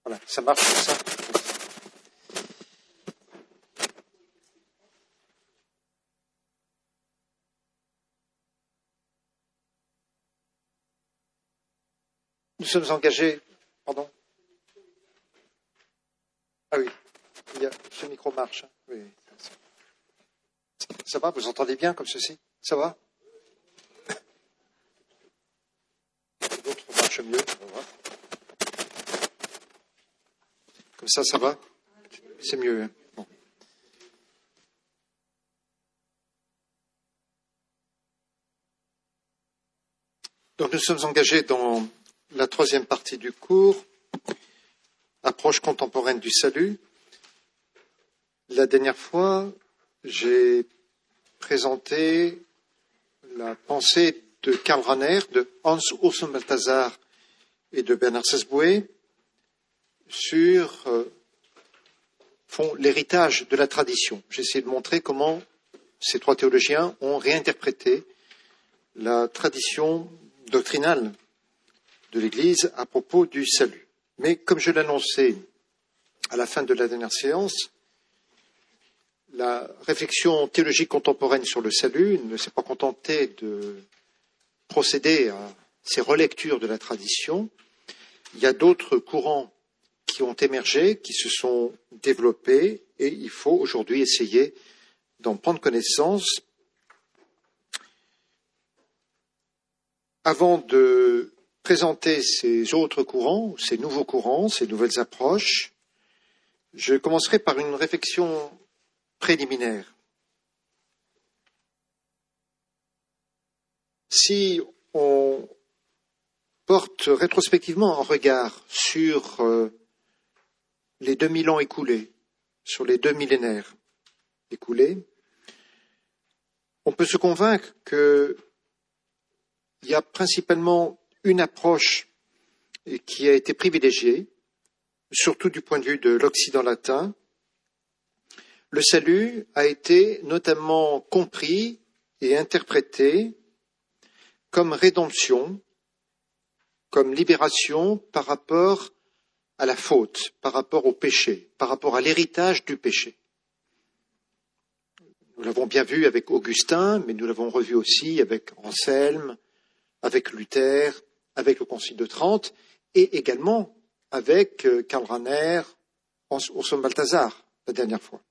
Voilà, ça marche comme ça. Nous sommes engagés. Pardon? Ah oui, ce micro marche. Oui. Ça va? Vous entendez bien comme ceci? Ça va? L'autre marche mieux. On va voir. Comme ça va? C'est mieux. Hein? Bon. Donc nous sommes engagés dans la troisième partie du cours, approche contemporaine du salut. La dernière fois, j'ai présenté la pensée de Karl Rahner, de Hans Urs Balthasar et de Bernard Sesboué sur l'héritage de la tradition. J'ai essayé de montrer comment ces trois théologiens ont réinterprété la tradition doctrinale de l'Église à propos du salut. Mais comme je l'annonçais à la fin de la dernière séance, la réflexion théologique contemporaine sur le salut ne s'est pas contentée de procéder à ces relectures de la tradition. Il y a d'autres courants qui ont émergé, qui se sont développés, et il faut aujourd'hui essayer d'en prendre connaissance. Avant de présenter ces autres courants, ces nouveaux courants, ces nouvelles approches, je commencerai par une réflexion préliminaire. Si on porte rétrospectivement un regard sur les 2000 ans écoulés, sur les 2 millénaires écoulés, on peut se convaincre qu'il y a principalement une approche qui a été privilégiée, surtout du point de vue de l'Occident latin. Le salut a été notamment compris et interprété comme rédemption, comme libération par rapport à la faute, par rapport au péché, par rapport à l'héritage du péché. Nous l'avons bien vu avec Augustin, mais nous l'avons revu aussi avec Anselme, avec Luther, avec le Concile de Trente, et également avec Karl Rahner, Urs Balthasar, la dernière fois.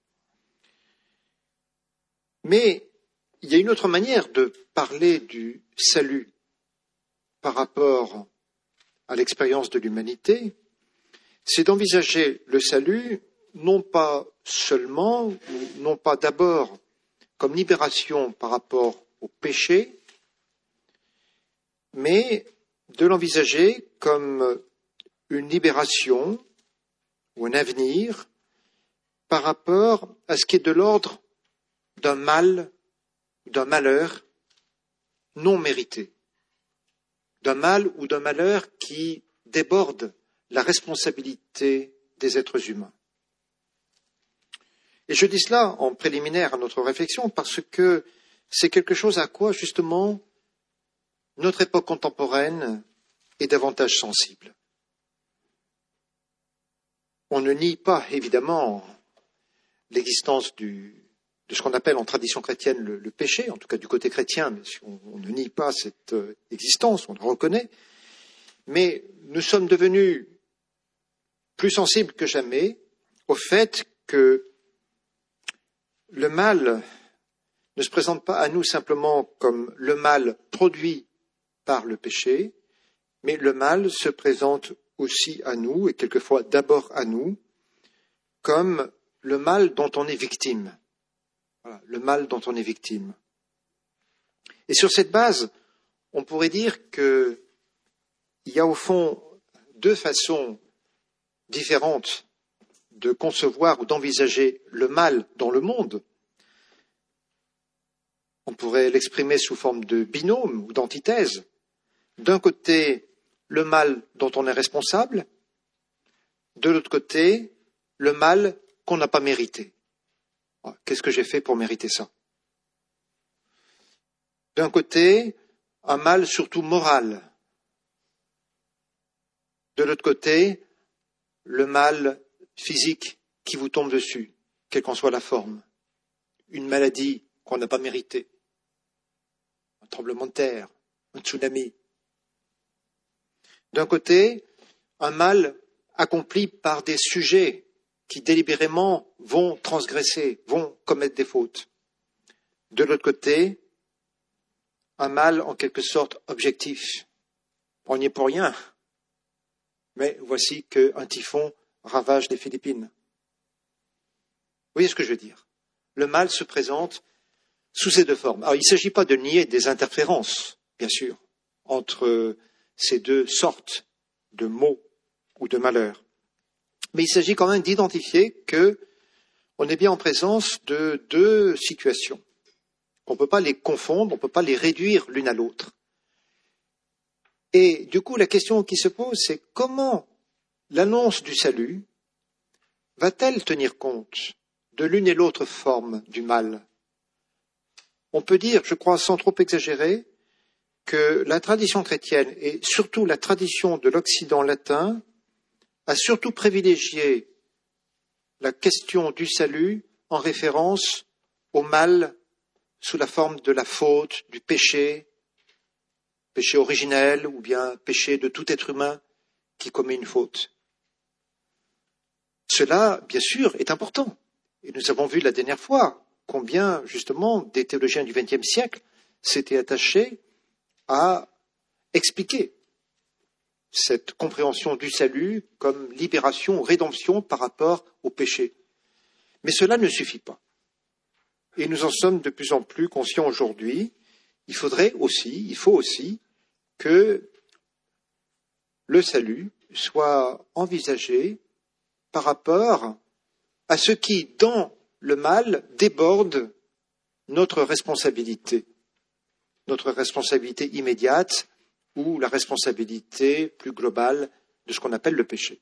Mais il y a une autre manière de parler du salut par rapport à l'expérience de l'humanité, c'est d'envisager le salut non pas seulement, ou non pas d'abord comme libération par rapport au péché, mais de l'envisager comme une libération ou un avenir par rapport à ce qui est de l'ordre d'un mal, d'un malheur non mérité, d'un mal ou d'un malheur qui déborde la responsabilité des êtres humains. Et je dis cela en préliminaire à notre réflexion parce que c'est quelque chose à quoi, justement, notre époque contemporaine est davantage sensible. On ne nie pas, évidemment, l'existence de ce qu'on appelle en tradition chrétienne le péché, en tout cas du côté chrétien, mais on ne nie pas cette existence, on le reconnaît, mais nous sommes devenus plus sensibles que jamais au fait que le mal ne se présente pas à nous simplement comme le mal produit par le péché, mais le mal se présente aussi à nous, et quelquefois d'abord à nous, comme le mal dont on est victime. Voilà, le mal dont on est victime. Et sur cette base, on pourrait dire qu'il y a au fond deux façons différentes de concevoir ou d'envisager le mal dans le monde. On pourrait l'exprimer sous forme de binôme ou d'antithèse. D'un côté, le mal dont on est responsable, de l'autre côté, le mal qu'on n'a pas mérité. Qu'est-ce que j'ai fait pour mériter ça? D'un côté, un mal surtout moral. De l'autre côté, le mal physique qui vous tombe dessus, quelle qu'en soit la forme, une maladie qu'on n'a pas méritée, un tremblement de terre, un tsunami. D'un côté, un mal accompli par des sujets qui délibérément vont transgresser, vont commettre des fautes. De l'autre côté, un mal en quelque sorte objectif. On n'y est pour rien, mais voici qu'un typhon ravage les Philippines. Vous voyez ce que je veux dire? Le mal se présente sous ces deux formes. Alors, il ne s'agit pas de nier des interférences, bien sûr, entre ces deux sortes de maux ou de malheurs. Mais il s'agit quand même d'identifier qu'on est bien en présence de deux situations. On ne peut pas les confondre, on ne peut pas les réduire l'une à l'autre. Et du coup, la question qui se pose, c'est comment l'annonce du salut va-t-elle tenir compte de l'une et l'autre forme du mal? On peut dire, je crois sans trop exagérer, que la tradition chrétienne et surtout la tradition de l'Occident latin a surtout privilégié la question du salut en référence au mal sous la forme de la faute, du péché, péché originel ou bien péché de tout être humain qui commet une faute. Cela, bien sûr, est important. Et nous avons vu la dernière fois combien, justement, des théologiens du XXe siècle s'étaient attachés à expliquer cette compréhension du salut comme libération ou rédemption par rapport au péché. Mais cela ne suffit pas. Et nous en sommes de plus en plus conscients aujourd'hui. Il faut aussi que le salut soit envisagé par rapport à ce qui, dans le mal, déborde notre responsabilité immédiate ou la responsabilité plus globale de ce qu'on appelle le péché.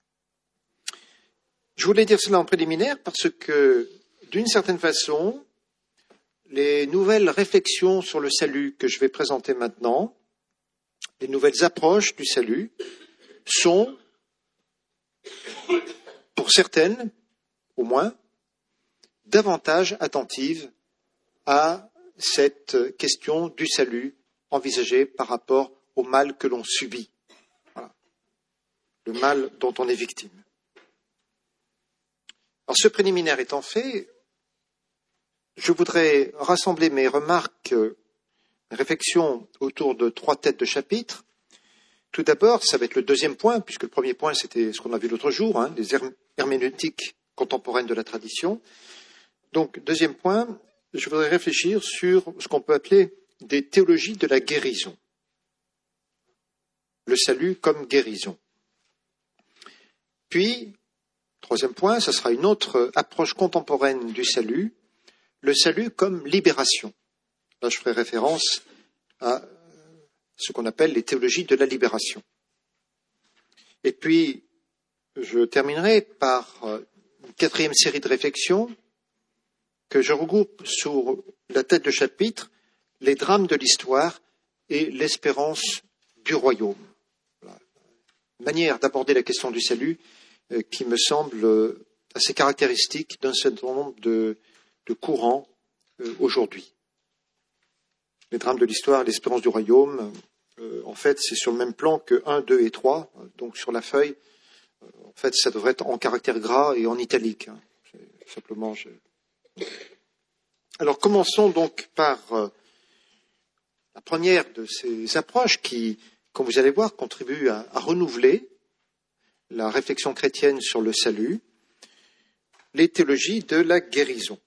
Je voulais dire cela en préliminaire parce que, d'une certaine façon, les nouvelles réflexions sur le salut que je vais présenter maintenant, les nouvelles approches du salut, sont, pour certaines, au moins, davantage attentives à cette question du salut envisagée par rapport au mal que l'on subit, voilà. Le mal dont on est victime. Alors, ce préliminaire étant fait, je voudrais rassembler mes remarques, mes réflexions autour de 3 têtes de chapitre. Tout d'abord, ça va être le deuxième point, puisque le premier point, c'était ce qu'on a vu l'autre jour, les herméneutiques contemporaines de la tradition. Donc, deuxième point, je voudrais réfléchir sur ce qu'on peut appeler des théologies de la guérison. Le salut comme guérison. Puis, troisième point, ce sera une autre approche contemporaine du salut, le salut comme libération. Là, je ferai référence à ce qu'on appelle les théologies de la libération. Et puis, je terminerai par une 4e série de réflexions que je regroupe sous la tête de chapitre, les drames de l'histoire et l'espérance du royaume. Voilà. Une manière d'aborder la question du salut qui me semble assez caractéristique d'un certain nombre de courants aujourd'hui. Les drames de l'histoire et l'espérance du royaume, en fait, c'est sur le même plan que 1, 2 et 3. Donc, sur la feuille, en fait, ça devrait être en caractère gras et en italique. Simplement, Alors, commençons donc par la première de ces approches qui, comme vous allez voir, contribue à renouveler la réflexion chrétienne sur le salut, les théologies de la guérison.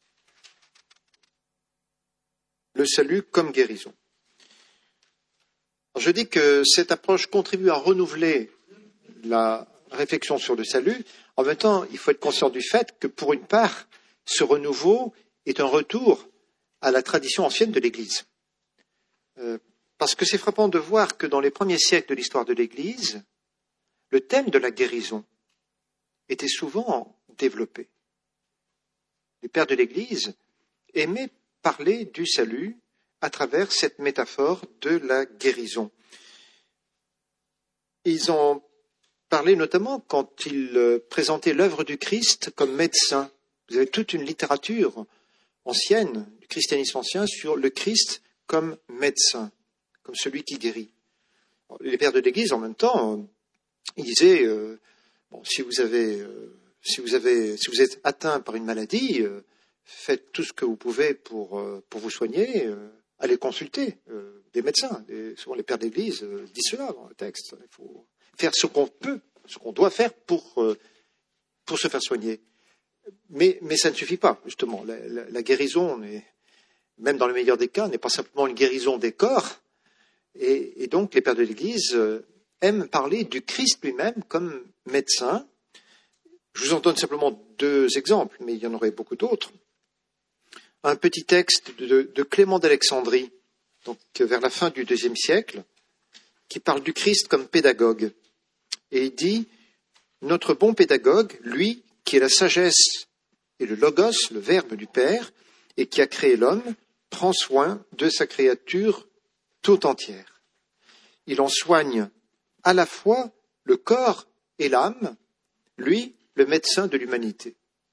Le salut comme guérison. Alors, je dis que cette approche contribue à renouveler la réflexion sur le salut. En même temps, il faut être conscient du fait que, pour une part, ce renouveau est un retour à la tradition ancienne de l'Église. Parce que c'est frappant de voir que dans les premiers siècles de l'histoire de l'Église, le thème de la guérison était souvent développé. Les pères de l'Église aimaient parler du salut à travers cette métaphore de la guérison. Ils ont parlait notamment quand il présentait l'œuvre du Christ comme médecin. Vous avez toute une littérature ancienne, du christianisme ancien, sur le Christ comme médecin, comme celui qui guérit. Les pères de l'Église, en même temps, ils disaient si vous êtes atteint par une maladie, faites tout ce que vous pouvez pour vous soigner, allez consulter des médecins. Souvent les pères de l'Église disent cela dans le texte. Il faut faire ce qu'on peut, ce qu'on doit faire pour se faire soigner. Mais ça ne suffit pas, justement. La guérison, même dans le meilleur des cas, n'est pas simplement une guérison des corps. Et donc les pères de l'Église aiment parler du Christ lui-même comme médecin. Je vous en donne simplement 2 exemples, mais il y en aurait beaucoup d'autres. Un petit texte de Clément d'Alexandrie, donc vers la fin du IIe siècle, qui parle du Christ comme pédagogue. Et il dit « Notre bon pédagogue, lui, qui est la sagesse et le logos, le verbe du Père, et qui a créé l'homme, prend soin de sa créature tout entière. Il en soigne à la fois le corps et l'âme, lui, le médecin de l'humanité,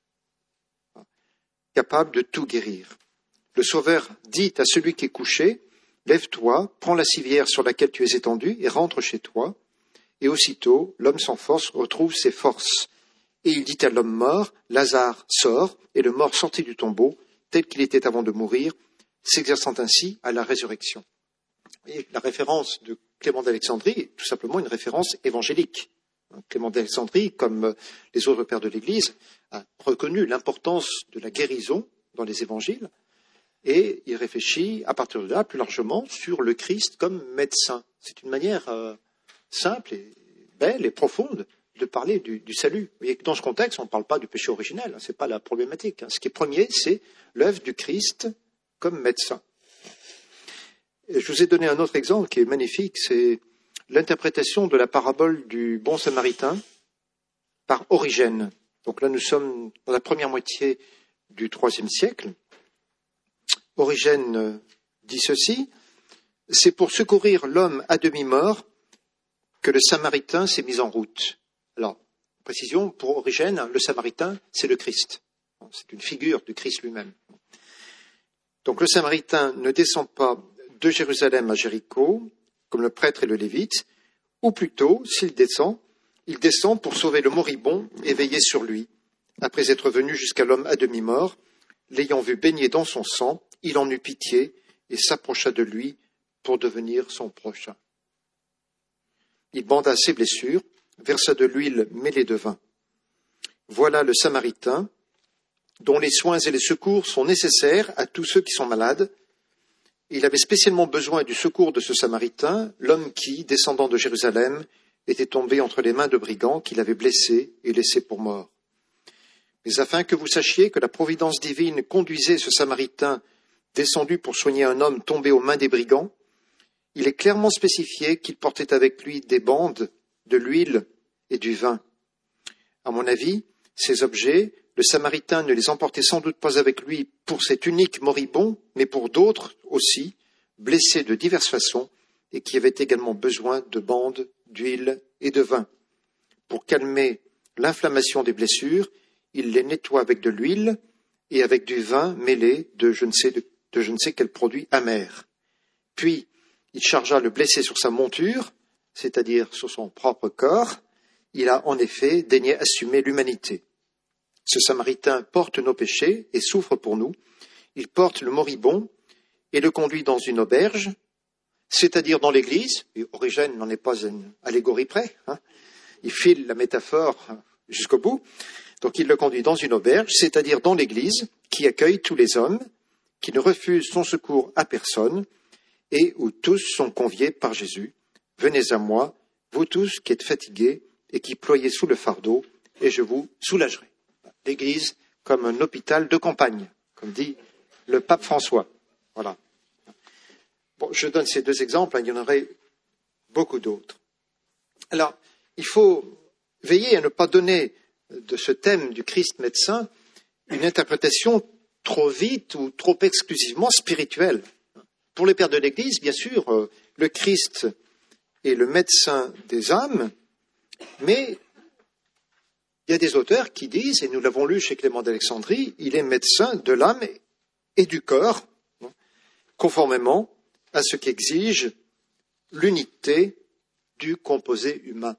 capable de tout guérir. Le Sauveur dit à celui qui est couché, « Lève-toi, prends la civière sur laquelle tu es étendu et rentre chez toi. » Et aussitôt, l'homme sans force retrouve ses forces. Et il dit à l'homme mort, « Lazare, sort !» Et le mort sortit du tombeau, tel qu'il était avant de mourir, s'exerçant ainsi à la résurrection. Et la référence de Clément d'Alexandrie est tout simplement une référence évangélique. Clément d'Alexandrie, comme les autres pères de l'Église, a reconnu l'importance de la guérison dans les évangiles et il réfléchit à partir de là plus largement sur le Christ comme médecin. C'est une manière simple et belle et profonde de parler du salut. Vous voyez que dans ce contexte, on ne parle pas du péché originel, ce n'est pas la problématique. Ce qui est premier, c'est l'œuvre du Christ comme médecin. Et je vous ai donné un autre exemple qui est magnifique, c'est l'interprétation de la parabole du bon samaritain par Origène. Donc là, nous sommes dans la première moitié du IIIe siècle. Origène dit ceci, « C'est pour secourir l'homme à demi-mort que le Samaritain s'est mis en route. » Alors, précision, pour Origène, le Samaritain, c'est le Christ. C'est une figure du Christ lui-même. Donc le Samaritain ne descend pas de Jérusalem à Jéricho, comme le prêtre et le lévite, ou plutôt, s'il descend, il descend pour sauver le moribond et veiller sur lui. Après être venu jusqu'à l'homme à demi-mort, l'ayant vu baigné dans son sang, il en eut pitié et s'approcha de lui pour devenir son prochain. Il banda ses blessures, versa de l'huile mêlée de vin. Voilà le Samaritain, dont les soins et les secours sont nécessaires à tous ceux qui sont malades. Il avait spécialement besoin du secours de ce Samaritain, l'homme qui, descendant de Jérusalem, était tombé entre les mains de brigands qui l'avaient blessé et laissé pour mort. Mais afin que vous sachiez que la providence divine conduisait ce Samaritain descendu pour soigner un homme tombé aux mains des brigands, il est clairement spécifié qu'il portait avec lui des bandes, de l'huile et du vin. À mon avis, ces objets, le Samaritain ne les emportait sans doute pas avec lui pour cet unique moribond, mais pour d'autres aussi, blessés de diverses façons et qui avaient également besoin de bandes, d'huile et de vin. Pour calmer l'inflammation des blessures, il les nettoie avec de l'huile et avec du vin mêlé de je ne sais quel produit amer. Puis, il chargea le blessé sur sa monture, c'est-à-dire sur son propre corps. Il a en effet daigné assumer l'humanité. Ce Samaritain porte nos péchés et souffre pour nous. Il porte le moribond et le conduit dans une auberge, c'est-à-dire dans l'église. Et Origène n'en est pas une allégorie près. Il file la métaphore jusqu'au bout. Donc il le conduit dans une auberge, c'est-à-dire dans l'église, qui accueille tous les hommes, qui ne refuse son secours à personne, et où tous sont conviés par Jésus. Venez à moi, vous tous qui êtes fatigués et qui ployez sous le fardeau, et je vous soulagerai. L'Église comme un hôpital de campagne, comme dit le pape François. Voilà. Bon, je donne ces 2 exemples, il y en aurait beaucoup d'autres. Alors, il faut veiller à ne pas donner de ce thème du Christ médecin une interprétation trop vite ou trop exclusivement spirituelle. Pour les pères de l'Église, bien sûr, le Christ est le médecin des âmes, Mais il y a des auteurs qui disent, et nous l'avons lu chez Clément d'Alexandrie, il est médecin de l'âme et du corps, conformément à ce qu'exige l'unité du composé humain.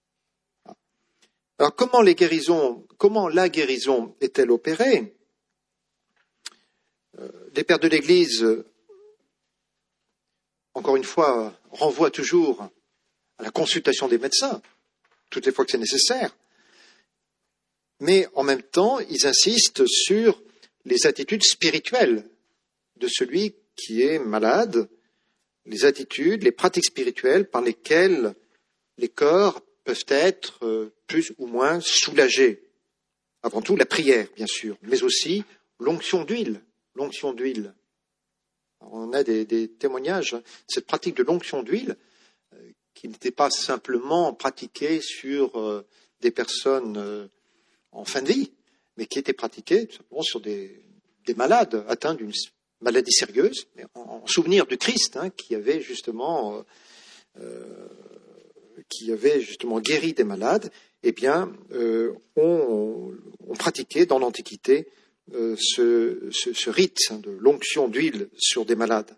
Alors comment la guérison est-elle opérée? Les pères de l'Église, encore une fois, renvoient toujours à la consultation des médecins, toutes les fois que c'est nécessaire. Mais en même temps, ils insistent sur les attitudes spirituelles de celui qui est malade, les attitudes, les pratiques spirituelles par lesquelles les corps peuvent être plus ou moins soulagés. Avant tout, la prière, bien sûr, mais aussi l'onction d'huile. L'onction d'huile. On a des témoignages, cette pratique de l'onction d'huile, qui n'était pas simplement pratiquée sur des personnes en fin de vie, mais qui était pratiquée tout simplement sur des malades atteints d'une maladie sérieuse, mais en souvenir du Christ, qui avait justement guéri des malades. Eh bien, on pratiquait dans l'Antiquité ce rite de l'onction d'huile sur des malades.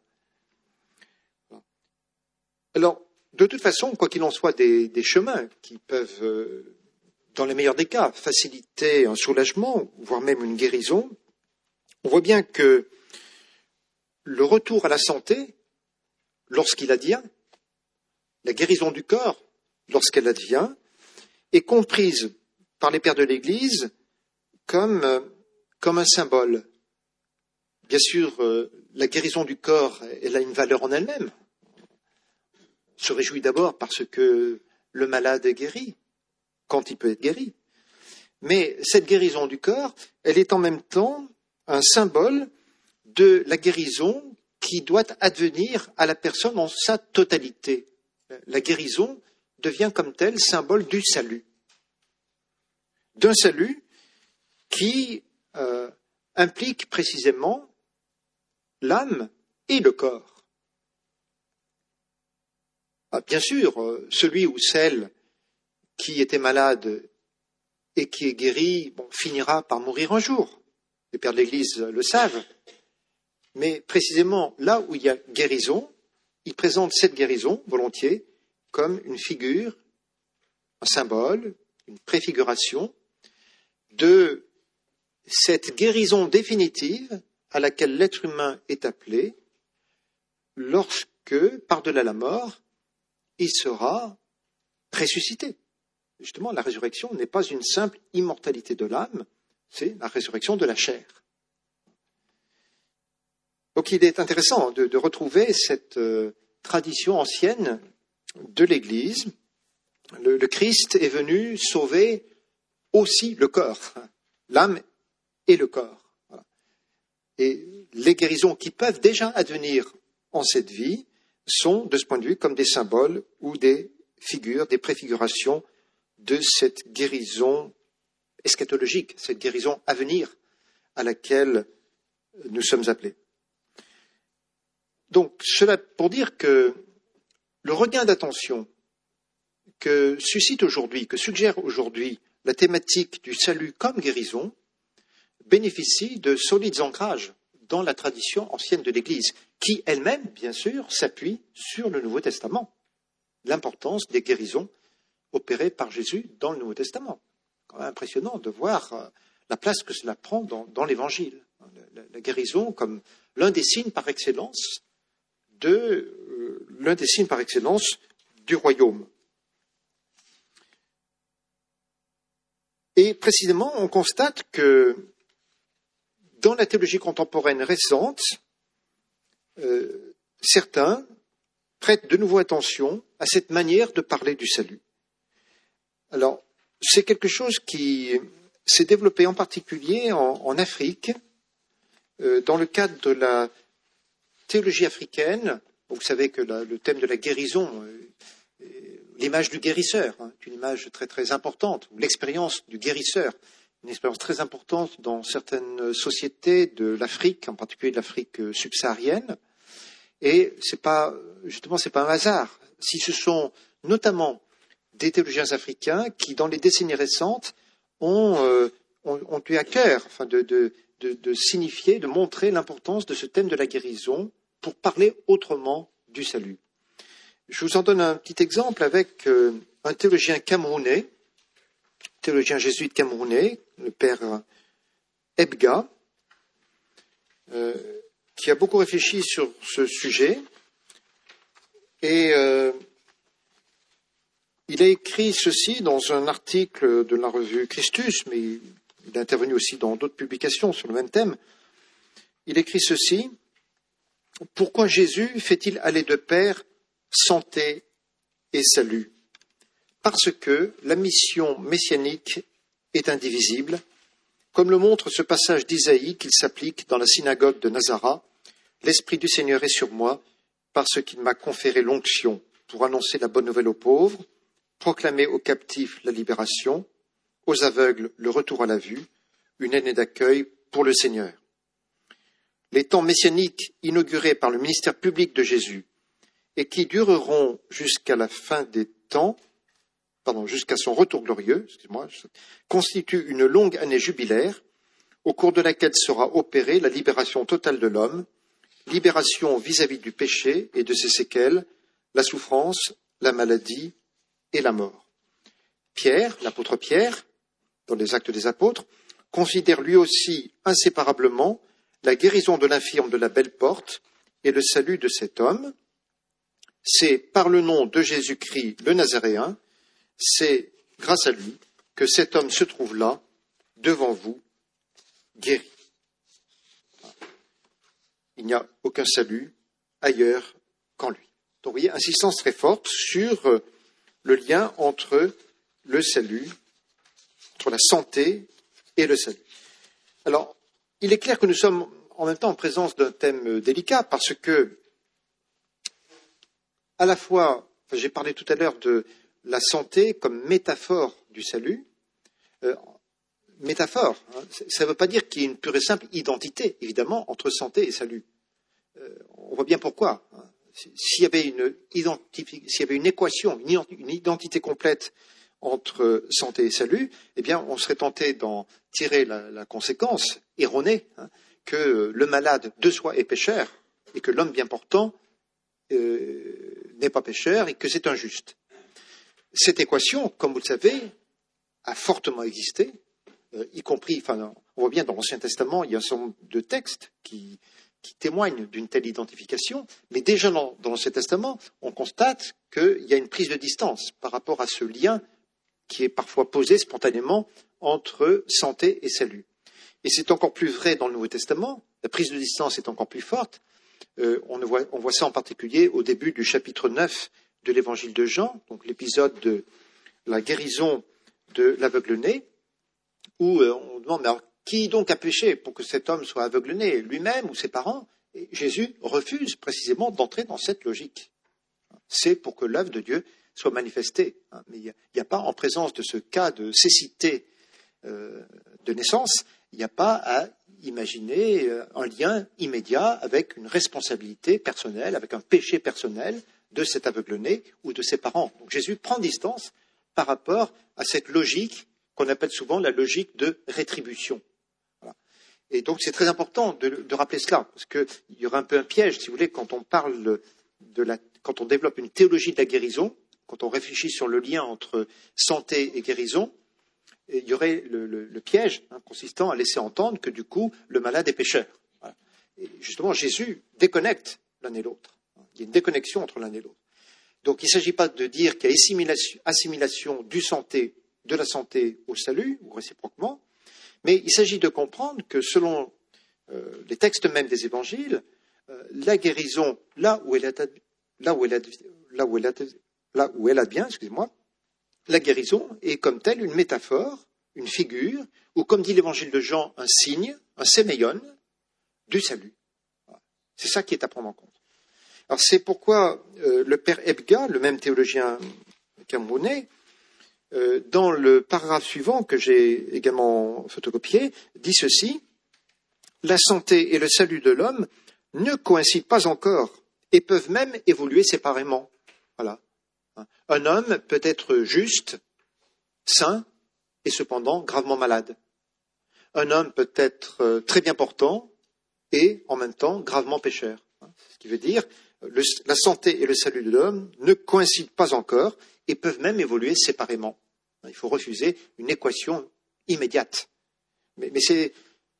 Alors, de toute façon, quoi qu'il en soit, des chemins qui peuvent, dans les meilleurs des cas, faciliter un soulagement, voire même une guérison, on voit bien que le retour à la santé, lorsqu'il advient, la guérison du corps, lorsqu'elle advient, est comprise par les pères de l'Église comme un symbole. Bien sûr, la guérison du corps, elle a une valeur en elle-même. On se réjouit d'abord parce que le malade est guéri, quand il peut être guéri. Mais cette guérison du corps, elle est en même temps un symbole de la guérison qui doit advenir à la personne en sa totalité. La guérison devient comme telle symbole du salut. D'un salut qui implique précisément l'âme et le corps. Bien sûr, celui ou celle qui était malade et qui est guéri, finira par mourir un jour. Les pères de l'Église le savent. Mais précisément là où il y a guérison, ils présentent cette guérison, volontiers, comme une figure, un symbole, une préfiguration de cette guérison définitive à laquelle l'être humain est appelé lorsque, par-delà la mort, il sera ressuscité. Justement, la résurrection n'est pas une simple immortalité de l'âme, c'est la résurrection de la chair. Donc il est intéressant de retrouver cette tradition ancienne de l'Église. Le Christ est venu sauver aussi le corps, l'âme et le corps. Et les guérisons qui peuvent déjà advenir en cette vie sont, de ce point de vue, comme des symboles ou des figures, des préfigurations de cette guérison eschatologique, cette guérison à venir à laquelle nous sommes appelés. Donc, cela pour dire que le regain d'attention que suscite aujourd'hui, que suggère aujourd'hui la thématique du salut comme guérison, bénéficie de solides ancrages dans la tradition ancienne de l'Église, qui elle-même, bien sûr, s'appuie sur le Nouveau Testament. L'importance des guérisons opérées par Jésus dans le Nouveau Testament. C'est quand même impressionnant de voir la place que cela prend dans l'Évangile. La guérison comme l'un des signes par excellence du royaume. Et précisément, on constate que dans la théologie contemporaine récente, certains prêtent de nouveau attention à cette manière de parler du salut. Alors, c'est quelque chose qui s'est développé en particulier en Afrique, dans le cadre de la théologie africaine. Vous savez que le thème de la guérison, l'image du guérisseur, est une image très très importante, ou l'expérience du guérisseur, une expérience très importante dans certaines sociétés de l'Afrique, en particulier de l'Afrique subsaharienne. Et c'est pas un hasard. Si ce sont notamment des théologiens africains qui, dans les décennies récentes, ont eu à cœur de signifier, de montrer l'importance de ce thème de la guérison pour parler autrement du salut. Je vous en donne un petit exemple avec un théologien camerounais, théologien jésuite camerounais, le père Ebga, qui a beaucoup réfléchi sur ce sujet. Et il a écrit ceci dans un article de la revue Christus, mais il est intervenu aussi dans d'autres publications sur le même thème. Il écrit ceci: « Pourquoi Jésus fait-il aller de pair santé et salut ? Parce que la mission messianique est indivisible, comme le montre ce passage d'Isaïe qu'il s'applique dans la synagogue de Nazareth. L'Esprit du Seigneur est sur moi, parce qu'il m'a conféré l'onction pour annoncer la bonne nouvelle aux pauvres, proclamer aux captifs la libération, aux aveugles le retour à la vue, une année d'accueil pour le Seigneur. » Les temps messianiques inaugurés par le ministère public de Jésus et qui dureront jusqu'à la fin des temps, jusqu'à son retour glorieux, constituent une longue année jubilaire au cours de laquelle sera opérée la libération totale de l'homme, libération vis-à-vis du péché et de ses séquelles, la souffrance, la maladie et la mort. Pierre, l'apôtre Pierre, dans les Actes des Apôtres, considère lui aussi inséparablement la guérison de l'infirme de la belle porte et le salut de cet homme. C'est par le nom de Jésus-Christ le Nazaréen, c'est grâce à lui que cet homme se trouve là, devant vous, guéri. Il n'y a aucun salut ailleurs qu'en lui. Donc vous voyez, insistance très forte sur le lien entre le salut, entre la santé et le salut. Alors, il est clair que nous sommes en même temps en présence d'un thème délicat parce que, à la fois, j'ai parlé tout à l'heure de la santé comme métaphore du salut. Métaphore, ça ne veut pas dire qu'il y ait une pure et simple identité, évidemment, entre santé et salut. On voit bien pourquoi. S'il y avait une équation, une identité complète entre santé et salut, eh bien, on serait tenté d'en tirer la conséquence erronée que le malade de soi est pécheur et que l'homme bien portant n'est pas pécheur et que c'est injuste. Cette équation, comme vous le savez, a fortement existé, y compris, on voit bien dans l'Ancien Testament, il y a un certain nombre de textes qui témoignent d'une telle identification, mais déjà dans l'Ancien Testament, on constate qu'il y a une prise de distance par rapport à ce lien qui est parfois posé spontanément entre santé et salut. Et c'est encore plus vrai dans le Nouveau Testament, la prise de distance est encore plus forte. On voit ça en particulier au début du chapitre 9 de l'Évangile de Jean, donc l'épisode de la guérison de l'aveugle-né, où on demande, mais alors, qui donc a péché pour que cet homme soit aveugle-né, lui-même ou ses parents? Et Jésus refuse précisément d'entrer dans cette logique. C'est pour que l'œuvre de Dieu soit manifestée. Mais il n'y a pas, en présence de ce cas de cécité de naissance, il n'y a pas à imaginer un lien immédiat avec une responsabilité personnelle, avec un péché personnel de cet aveugle-né ou de ses parents. Donc Jésus prend distance par rapport à cette logique qu'on appelle souvent la logique de rétribution. Voilà. Et donc c'est très important de rappeler cela, parce qu'il y aura un peu un piège, si vous voulez, quand on parle quand on développe une théologie de la guérison, quand on réfléchit sur le lien entre santé et guérison, il y aurait le piège consistant à laisser entendre que du coup, le malade est pécheur. Voilà. Et justement, Jésus déconnecte l'un et l'autre. Il y a une déconnexion entre l'un et l'autre. Donc il ne s'agit pas de dire qu'il y a assimilation de la santé au salut, ou réciproquement, mais il s'agit de comprendre que selon les textes mêmes des évangiles, la guérison, là où elle advient, la guérison est comme telle une métaphore, une figure, ou comme dit l'évangile de Jean, un signe, un séméion du salut. Voilà. C'est ça qui est à prendre en compte. Alors c'est pourquoi le père Ebga, le même théologien camerounais, dans le paragraphe suivant que j'ai également photocopié, dit ceci: la santé et le salut de l'homme ne coïncident pas encore et peuvent même évoluer séparément. Voilà. Un homme peut être juste, sain, et cependant gravement malade. Un homme peut être très bien portant et en même temps gravement pécheur. Ce qui veut dire la santé et le salut de l'homme ne coïncident pas encore et peuvent même évoluer séparément. Il faut refuser une équation immédiate. Mais c'est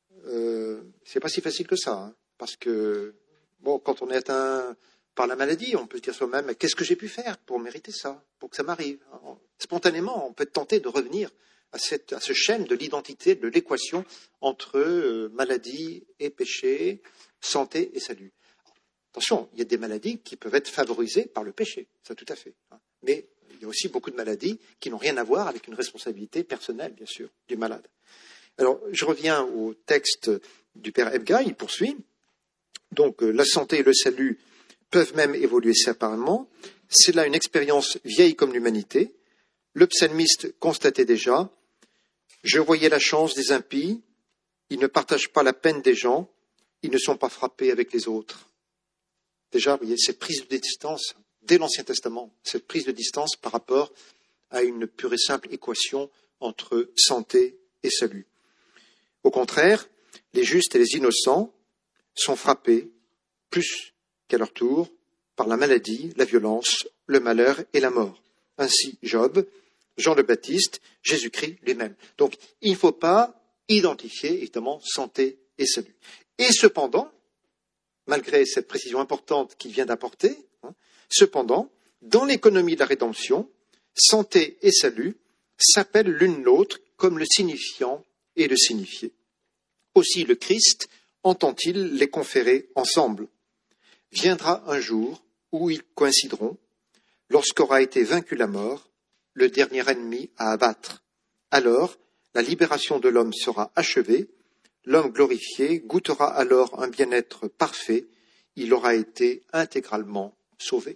pas si facile que ça, parce que quand on est atteint par la maladie, on peut se dire soi-même qu'est-ce que j'ai pu faire pour mériter ça, pour que ça m'arrive. Spontanément, on peut tenter de revenir à ce schème de l'identité, de l'équation entre maladie et péché, santé et salut. Attention, il y a des maladies qui peuvent être favorisées par le péché, ça tout à fait. Mais il y a aussi beaucoup de maladies qui n'ont rien à voir avec une responsabilité personnelle, bien sûr, du malade. Alors, je reviens au texte du père Ebga, il poursuit. Donc, la santé et le salut peuvent même évoluer séparément. C'est là une expérience vieille comme l'humanité. Le psalmiste constatait déjà « Je voyais la chance des impies, ils ne partagent pas la peine des gens, ils ne sont pas frappés avec les autres. » Déjà, vous voyez, cette prise de distance, dès l'Ancien Testament, cette prise de distance par rapport à une pure et simple équation entre santé et salut. Au contraire, les justes et les innocents sont frappés, plus qu'à leur tour, par la maladie, la violence, le malheur et la mort. Ainsi, Job, Jean le Baptiste, Jésus-Christ lui-même. Donc, il ne faut pas identifier, évidemment, santé et salut. Et cependant, malgré cette précision importante qu'il vient d'apporter, cependant, dans l'économie de la rédemption, santé et salut s'appellent l'une l'autre comme le signifiant et le signifié. Aussi le Christ entend-il les conférer ensemble. Viendra un jour où ils coïncideront, lorsqu'aura été vaincu la mort, le dernier ennemi à abattre. Alors, la libération de l'homme sera achevée, l'homme glorifié goûtera alors un bien-être parfait, il aura été intégralement sauvé.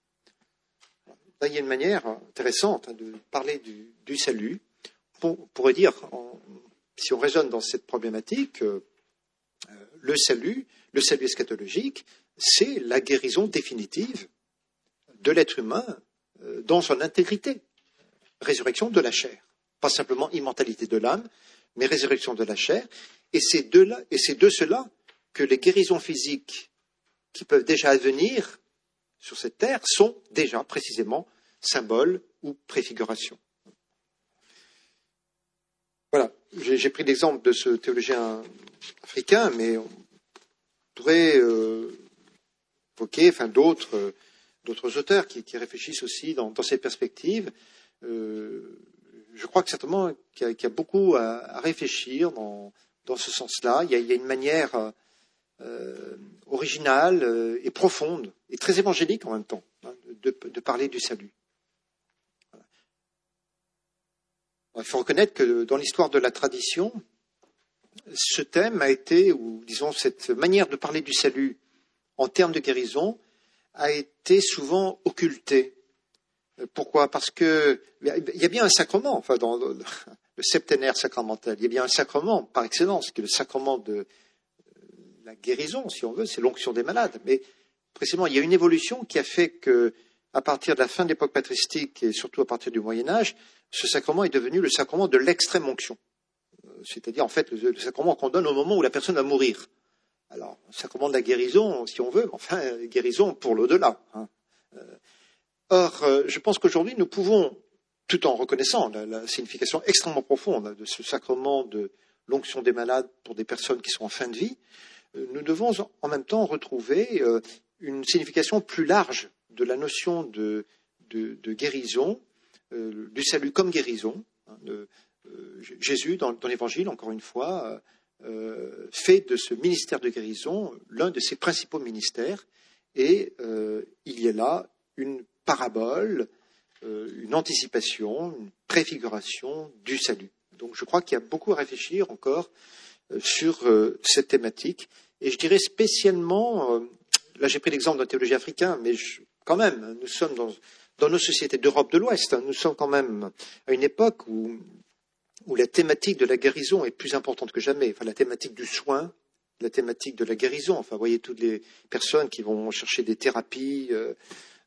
Là, il y a une manière intéressante de parler du salut. On pourrait dire, si on raisonne dans cette problématique, le salut eschatologique, c'est la guérison définitive de l'être humain dans son intégrité. Résurrection de la chair. Pas simplement immortalité de l'âme, mais résurrection de la chair. Et c'est de cela que les guérisons physiques qui peuvent déjà advenir sur cette terre sont déjà précisément symboles ou préfigurations. Voilà, j'ai pris l'exemple de ce théologien africain, mais on pourrait évoquer d'autres auteurs qui réfléchissent aussi dans ces perspectives. Je crois que certainement qu'il y a beaucoup à réfléchir dans ce sens-là. Il y a une manière originale et profonde et très évangélique en même temps de parler du salut. Il faut reconnaître que dans l'histoire de la tradition, ce thème a été, ou disons cette manière de parler du salut en termes de guérison, a été souvent occultée. Pourquoi ? Parce que il y a bien un sacrement, dans le septénaire sacramentel, il y a bien un sacrement par excellence, qui est le sacrement de la guérison, si on veut, c'est l'onction des malades. Mais précisément, il y a une évolution qui a fait que, à partir de la fin de l'époque patristique et surtout à partir du Moyen Âge, ce sacrement est devenu le sacrement de l'extrême onction. C'est-à-dire, en fait, le sacrement qu'on donne au moment où la personne va mourir. Alors, le sacrement de la guérison, si on veut, guérison pour l'au-delà. Or, je pense qu'aujourd'hui, nous pouvons, tout en reconnaissant la signification extrêmement profonde de ce sacrement de l'onction des malades pour des personnes qui sont en fin de vie, nous devons en même temps retrouver une signification plus large de la notion de guérison, du salut comme guérison. Jésus, dans l'Évangile, encore une fois, fait de ce ministère de guérison l'un de ses principaux ministères, et il y a là une parabole, une anticipation, une préfiguration du salut. Donc je crois qu'il y a beaucoup à réfléchir encore sur cette thématique, et je dirais spécialement, là j'ai pris l'exemple d'un théologien africain, mais quand même, nous sommes dans nos sociétés d'Europe de l'Ouest, nous sommes quand même à une époque où la thématique de la guérison est plus importante que jamais, la thématique du soin, la thématique de la guérison, vous voyez toutes les personnes qui vont chercher des thérapies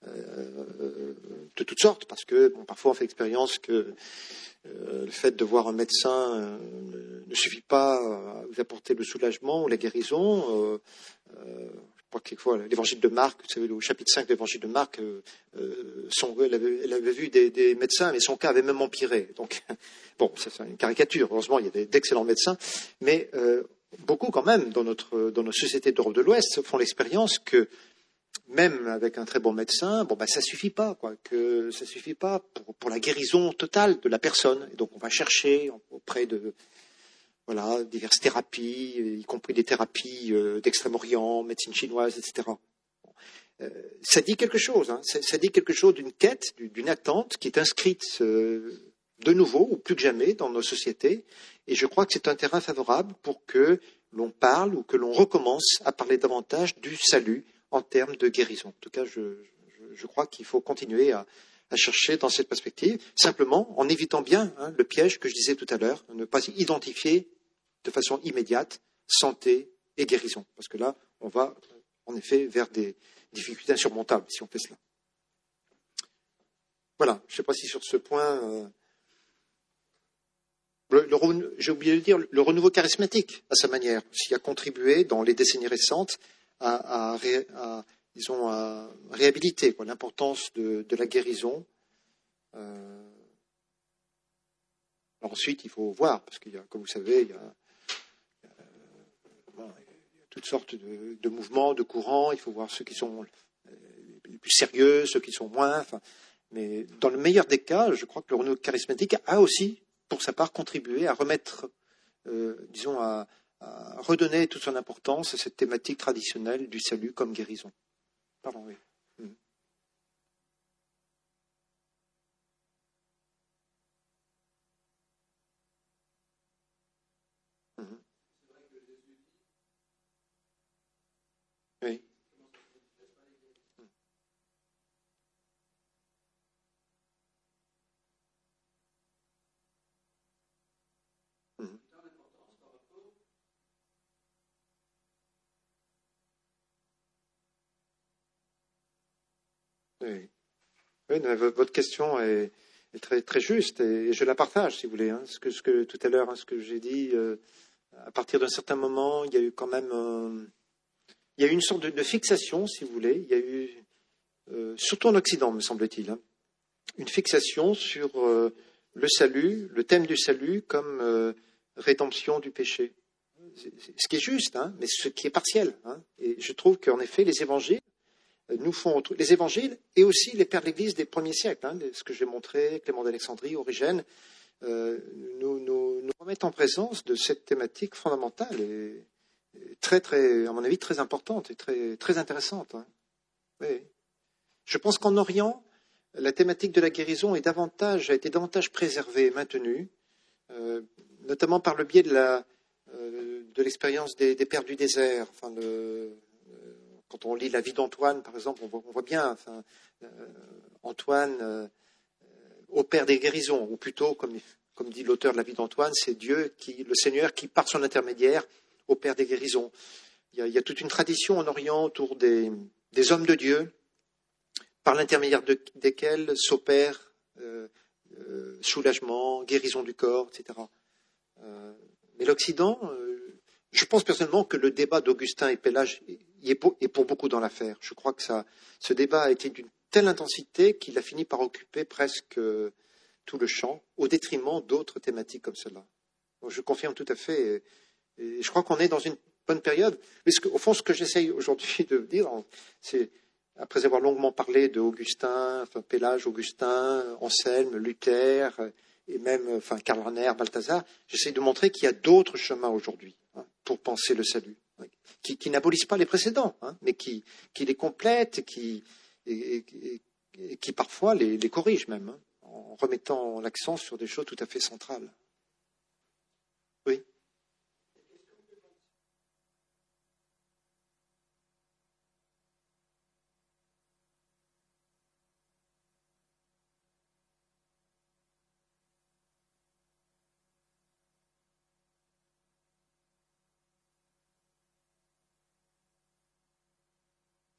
de toutes sortes, parce que bon, parfois on fait l'expérience que le fait de voir un médecin ne suffit pas à vous apporter le soulagement ou la guérison. Je crois que quelquefois, l'évangile de Marc, vous savez, au chapitre 5 de l'évangile de Marc, elle avait vu des médecins, mais son cas avait même empiré. Donc, bon, c'est une caricature. Heureusement, il y a d'excellents médecins, mais beaucoup quand même dans nos sociétés d'Europe de l'Ouest font l'expérience que même avec un très bon médecin, bon, ben, ça suffit pas, quoi, que ça suffit pas pour la guérison totale de la personne. Et donc, on va chercher auprès de, voilà, diverses thérapies, y compris des thérapies d'Extrême-Orient, médecine chinoise, etc. Ça dit quelque chose, hein, ça dit quelque chose d'une quête, d'une attente qui est inscrite de nouveau, ou plus que jamais, dans nos sociétés. Et je crois que c'est un terrain favorable pour que l'on parle ou que l'on recommence à parler davantage du salut en termes de guérison. En tout cas, je crois qu'il faut continuer à chercher dans cette perspective, simplement en évitant bien le piège que je disais tout à l'heure, ne pas identifier de façon immédiate santé et guérison. Parce que là, on va en effet vers des difficultés insurmontables si on fait cela. Voilà, je ne sais pas si sur ce point... j'ai oublié de dire, le renouveau charismatique, à sa manière, s'y a contribué dans les décennies récentes à réhabiliter l'importance de la guérison. Alors ensuite, il faut voir, parce qu'il y a, comme vous savez, il y a toutes sortes de mouvements, de courants. Il faut voir ceux qui sont les plus sérieux, ceux qui sont moins. Enfin, mais dans le meilleur des cas, je crois que le renouveau charismatique a aussi, pour sa part, contribué à remettre, disons, à redonner toute son importance à cette thématique traditionnelle du salut comme guérison. Pardon, oui. Oui. Oui. Oui, votre question est très, très juste et je la partage, si vous voulez. Ce que tout à l'heure, ce que j'ai dit, à partir d'un certain moment, il y a eu quand même il y a eu une sorte de fixation, si vous voulez. Il y a eu, surtout en Occident, me semble-t-il, une fixation sur le salut, le thème du salut comme rédemption du péché. Ce qui est juste, mais ce qui est partiel. Et je trouve qu'en effet, les évangiles nous font, les évangiles et aussi les pères de l'Église des premiers siècles, ce que j'ai montré, Clément d'Alexandrie, Origène, nous remettent en présence de cette thématique fondamentale et très, très, à mon avis, très importante et très, très intéressante. Oui. Je pense qu'en Orient, la thématique de la guérison a été davantage préservée et maintenue, notamment par le biais de l'expérience des pères du désert. Quand on lit la vie d'Antoine, par exemple, on voit bien Antoine opère des guérisons, ou plutôt, comme dit l'auteur de la vie d'Antoine, c'est Dieu, le Seigneur, qui, par son intermédiaire, opère des guérisons. Il y a toute une tradition en Orient autour des hommes de Dieu, par l'intermédiaire desquels s'opère soulagement, guérison du corps, etc. Mais l'Occident, je pense personnellement que le débat d'Augustin et Pélage est pour beaucoup dans l'affaire. Je crois que ce débat a été d'une telle intensité qu'il a fini par occuper presque tout le champ, au détriment d'autres thématiques comme cela. Donc, je confirme tout à fait, et je crois qu'on est dans une bonne période. Mais au fond, ce que j'essaye aujourd'hui de dire, c'est, après avoir longuement parlé d'Augustin, Pélage, Augustin, Anselme, Luther, et même Karl Rahner, Balthazar, j'essaie de montrer qu'il y a d'autres chemins aujourd'hui pour penser le salut, qui n'abolissent pas les précédents, mais qui les complètent et qui parfois les corrigent même, en remettant l'accent sur des choses tout à fait centrales. Oui.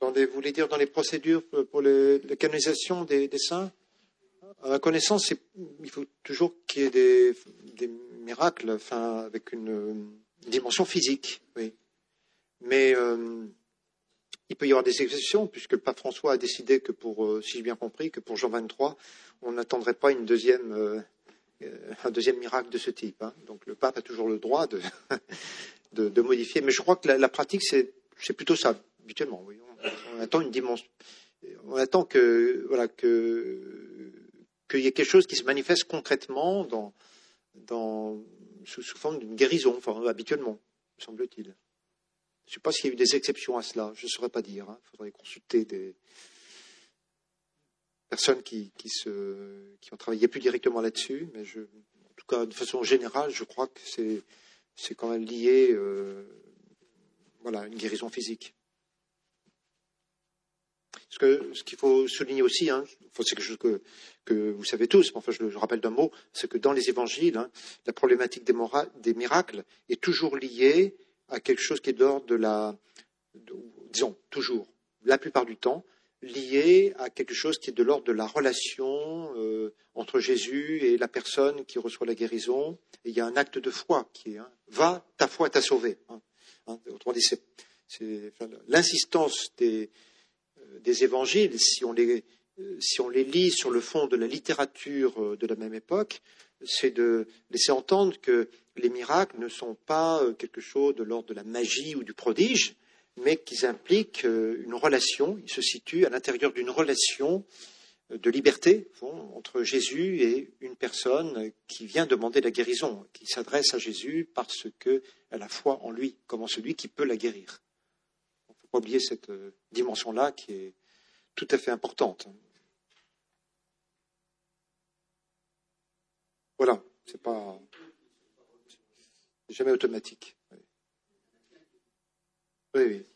vous voulez dire dans les procédures pour la canonisation des saints? À ma connaissance, il faut toujours qu'il y ait des miracles, enfin, avec une dimension physique, oui. Mais il peut y avoir des exceptions, puisque le pape François a décidé que si j'ai bien compris, que pour Jean 23, on n'attendrait pas un deuxième miracle de ce type. Hein. Donc le pape a toujours le droit de modifier. Mais je crois que la pratique, c'est plutôt ça, habituellement. Oui. On attend une dimension. On attend qu'il y ait quelque chose qui se manifeste concrètement sous forme d'une guérison, enfin, habituellement, me semble-t-il. Je ne sais pas s'il y a eu des exceptions à cela, je ne saurais pas dire. Il faudrait consulter des personnes qui ont travaillé plus directement là-dessus, mais en tout cas, de façon générale, je crois que c'est quand même lié à une guérison physique. Ce qu'il faut souligner aussi, c'est quelque chose que vous savez tous, mais enfin je le rappelle d'un mot, c'est que dans les évangiles, la problématique des miracles est toujours liée à quelque chose qui est de l'ordre disons toujours, la plupart du temps, lié à quelque chose qui est de l'ordre de la relation entre Jésus et la personne qui reçoit la guérison. Et il y a un acte de foi qui est va, ta foi t'a sauvé. Autrement dit, c'est l'insistance des évangiles, si on les lit sur le fond de la littérature de la même époque, c'est de laisser entendre que les miracles ne sont pas quelque chose de l'ordre de la magie ou du prodige, mais qu'ils impliquent une relation. Ils se situent à l'intérieur d'une relation de liberté entre Jésus et une personne qui vient demander la guérison, qui s'adresse à Jésus parce qu'elle a foi en lui, comme en celui qui peut la guérir. Il ne faut pas oublier cette dimension-là qui est tout à fait importante. Voilà, c'est jamais automatique. Oui.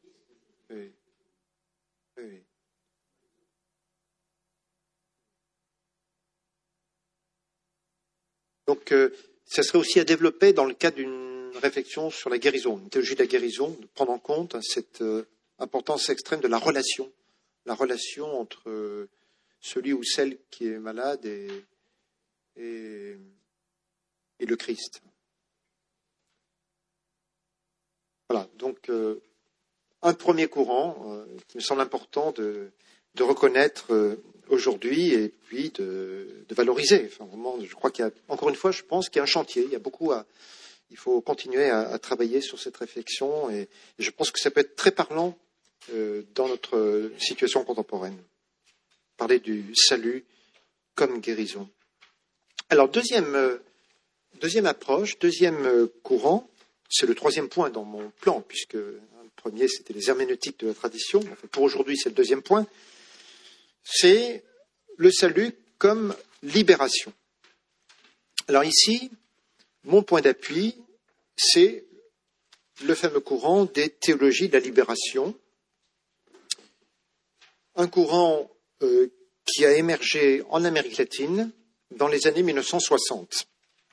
Donc, ça serait aussi à développer dans le cadre d'une réflexion sur la guérison, une théologie de la guérison, de prendre en compte cette importance extrême de la relation entre celui ou celle qui est malade et le Christ. Voilà, donc un premier courant qui me semble important de reconnaître aujourd'hui et puis de valoriser. Enfin, vraiment, je crois encore une fois, je pense qu'il y a un chantier, il faut continuer à travailler sur cette réflexion et je pense que ça peut être très parlant dans notre situation contemporaine. Parler du salut comme guérison. Alors, deuxième approche, deuxième courant, c'est le troisième point dans mon plan, puisque le premier, c'était les herméneutiques de la tradition. Enfin, pour aujourd'hui, c'est le deuxième point. C'est le salut comme libération. Alors ici, mon point d'appui, c'est le fameux courant des théologies de la libération. Un courant qui a émergé en Amérique latine dans les années 1960.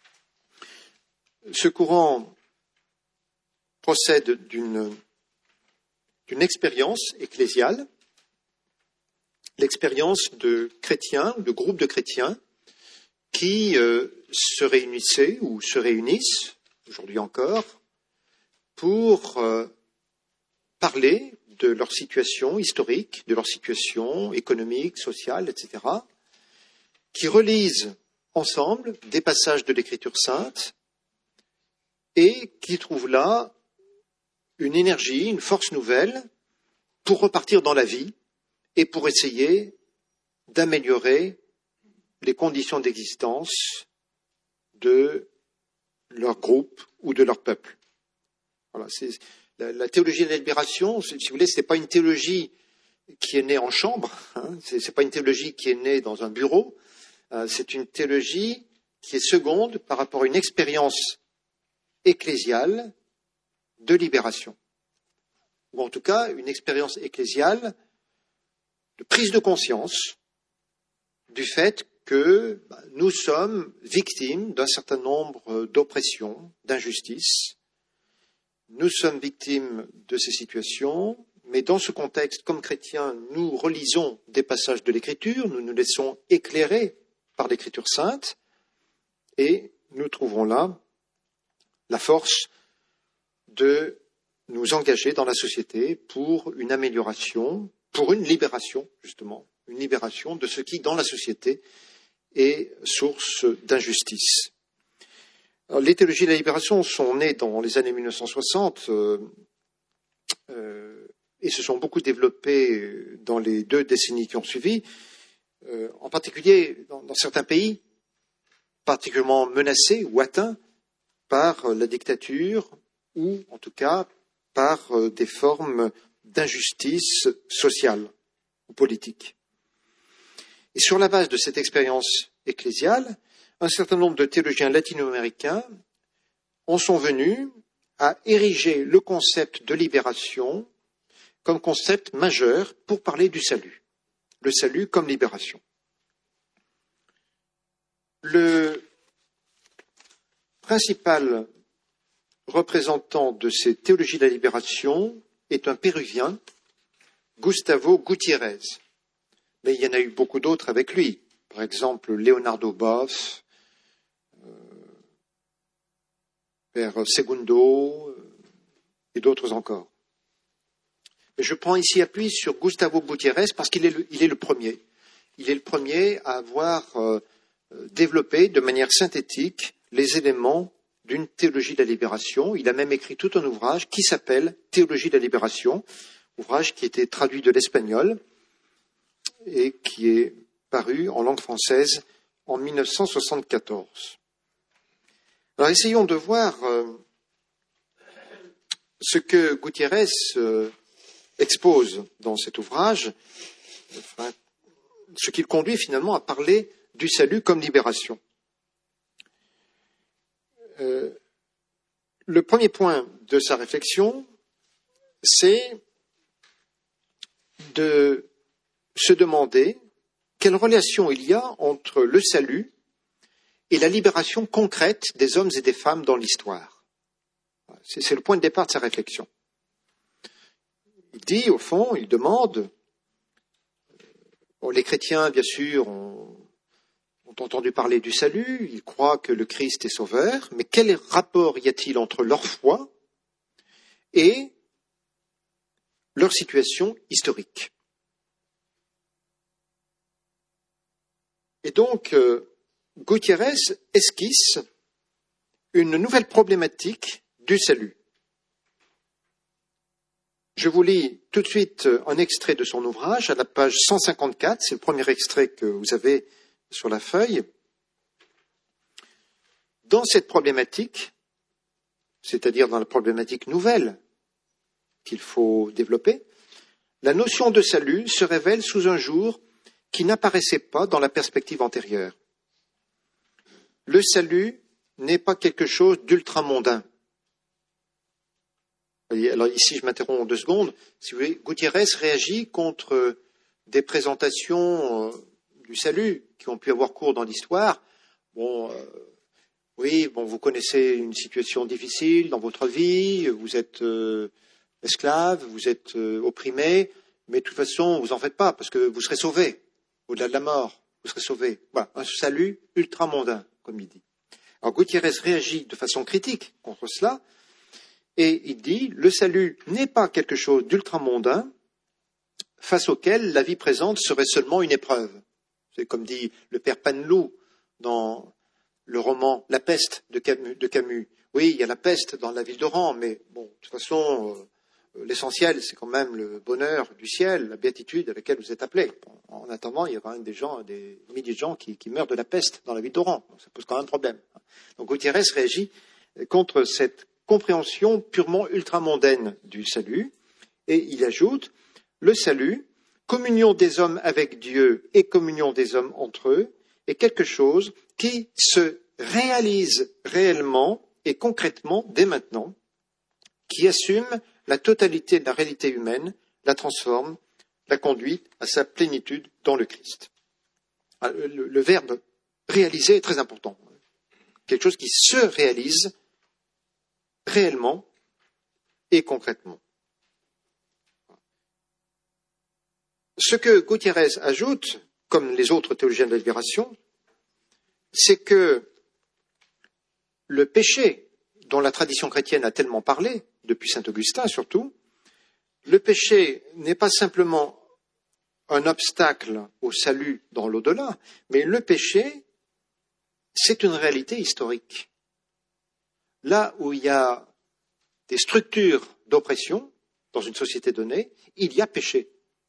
Ce courant procède d'une expérience ecclésiale, l'expérience de chrétiens, de groupes de chrétiens qui se réunissaient ou se réunissent, aujourd'hui encore, pour parler de leur situation historique, de leur situation économique, sociale, etc., qui relisent ensemble des passages de l'Écriture sainte et qui trouvent là une énergie, une force nouvelle pour repartir dans la vie et pour essayer d'améliorer les conditions d'existence de leur groupe ou de leur peuple. Voilà, c'est la théologie de la libération, si vous voulez, ce n'est pas une théologie qui est née en chambre, ce n'est pas une théologie qui est née dans un bureau, c'est une théologie qui est seconde par rapport à une expérience ecclésiale de libération, ou en tout cas une expérience ecclésiale de prise de conscience du fait que nous sommes victimes d'un certain nombre d'oppressions, d'injustices. Nous sommes victimes de ces situations, mais dans ce contexte, comme chrétiens, nous relisons des passages de l'Écriture, nous nous laissons éclairer par l'Écriture sainte, et nous trouvons là la force de nous engager dans la société pour une amélioration, pour une libération, justement, une libération de ce qui, dans la société, est source d'injustice. Alors, les théologies de la libération sont nées dans les années 1960 et se sont beaucoup développées dans les 2 décennies qui ont suivi, en particulier dans certains pays particulièrement menacés ou atteints par la dictature ou, en tout cas, par des formes d'injustice sociale ou politique. Et sur la base de cette expérience ecclésiale, un certain nombre de théologiens latino-américains en sont venus à ériger le concept de libération comme concept majeur pour parler du salut. Le salut comme libération. Le principal représentant de ces théologies de la libération est un Péruvien, Gustavo Gutiérrez. Mais il y en a eu beaucoup d'autres avec lui. Par exemple, Leonardo Boff, Père Segundo et d'autres encore. Mais je prends ici appui sur Gustavo Gutiérrez parce qu'il est le premier. Il est le premier à avoir développé de manière synthétique les éléments d'une théologie de la libération. Il a même écrit tout un ouvrage qui s'appelle Théologie de la libération, ouvrage qui a été traduit de l'espagnol et qui est paru en langue française en 1974. Alors essayons de voir ce que Gutiérrez expose dans cet ouvrage, ce qui le conduit finalement à parler du salut comme libération. Le premier point de sa réflexion, c'est de se demander quelle relation il y a entre le salut et la libération concrète des hommes et des femmes dans l'histoire. C'est le point de départ de sa réflexion. Il dit, au fond, il demande, les chrétiens, bien sûr, ont entendu parler du salut, ils croient que le Christ est sauveur, mais quel rapport y a-t-il entre leur foi et leur situation historique? Et donc, Gutiérrez esquisse une nouvelle problématique du salut. Je vous lis tout de suite un extrait de son ouvrage à la page 154, c'est le premier extrait que vous avez sur la feuille. Dans cette problématique, c'est-à-dire dans la problématique nouvelle qu'il faut développer, la notion de salut se révèle sous un jour qui n'apparaissait pas dans la perspective antérieure. Le salut n'est pas quelque chose d'ultramondain. Alors ici, je m'interromps 2 secondes. Si vous voulez, Gutiérrez réagit contre des présentations du salut qui ont pu avoir cours dans l'histoire. Oui, vous connaissez une situation difficile dans votre vie, vous êtes esclave, vous êtes opprimé, mais de toute façon, vous en faites pas parce que vous serez sauvé. Au-delà de la mort, vous serez sauvé. Voilà, un salut ultramondain, comme il dit. Alors Gutiérrez réagit de façon critique contre cela, et il dit, le salut n'est pas quelque chose d'ultramondain face auquel la vie présente serait seulement une épreuve. C'est comme dit le père Panelou dans le roman La peste de Camus. Oui, il y a la peste dans la ville d'Oran, mais bon, de toute façon, l'essentiel, c'est quand même le bonheur du ciel, la béatitude à laquelle vous êtes appelés. En attendant, il y a quand même des milliers de gens qui meurent de la peste dans la ville d'Oran. Ça pose quand même un problème. Donc Gutiérrez réagit contre cette compréhension purement ultramondaine du salut, et il ajoute, le salut, communion des hommes avec Dieu et communion des hommes entre eux, est quelque chose qui se réalise réellement et concrètement dès maintenant, qui assume la totalité de la réalité humaine, la transforme, la conduit à sa plénitude dans le Christ. Le verbe réaliser est très important. Quelque chose qui se réalise réellement et concrètement. Ce que Gutiérrez ajoute, comme les autres théologiens de la libération, c'est que le péché dont la tradition chrétienne a tellement parlé, depuis saint Augustin surtout, le péché n'est pas simplement un obstacle au salut dans l'au-delà, mais le péché, c'est une réalité historique. Là où il y a des structures d'oppression dans une société donnée, il y a péché.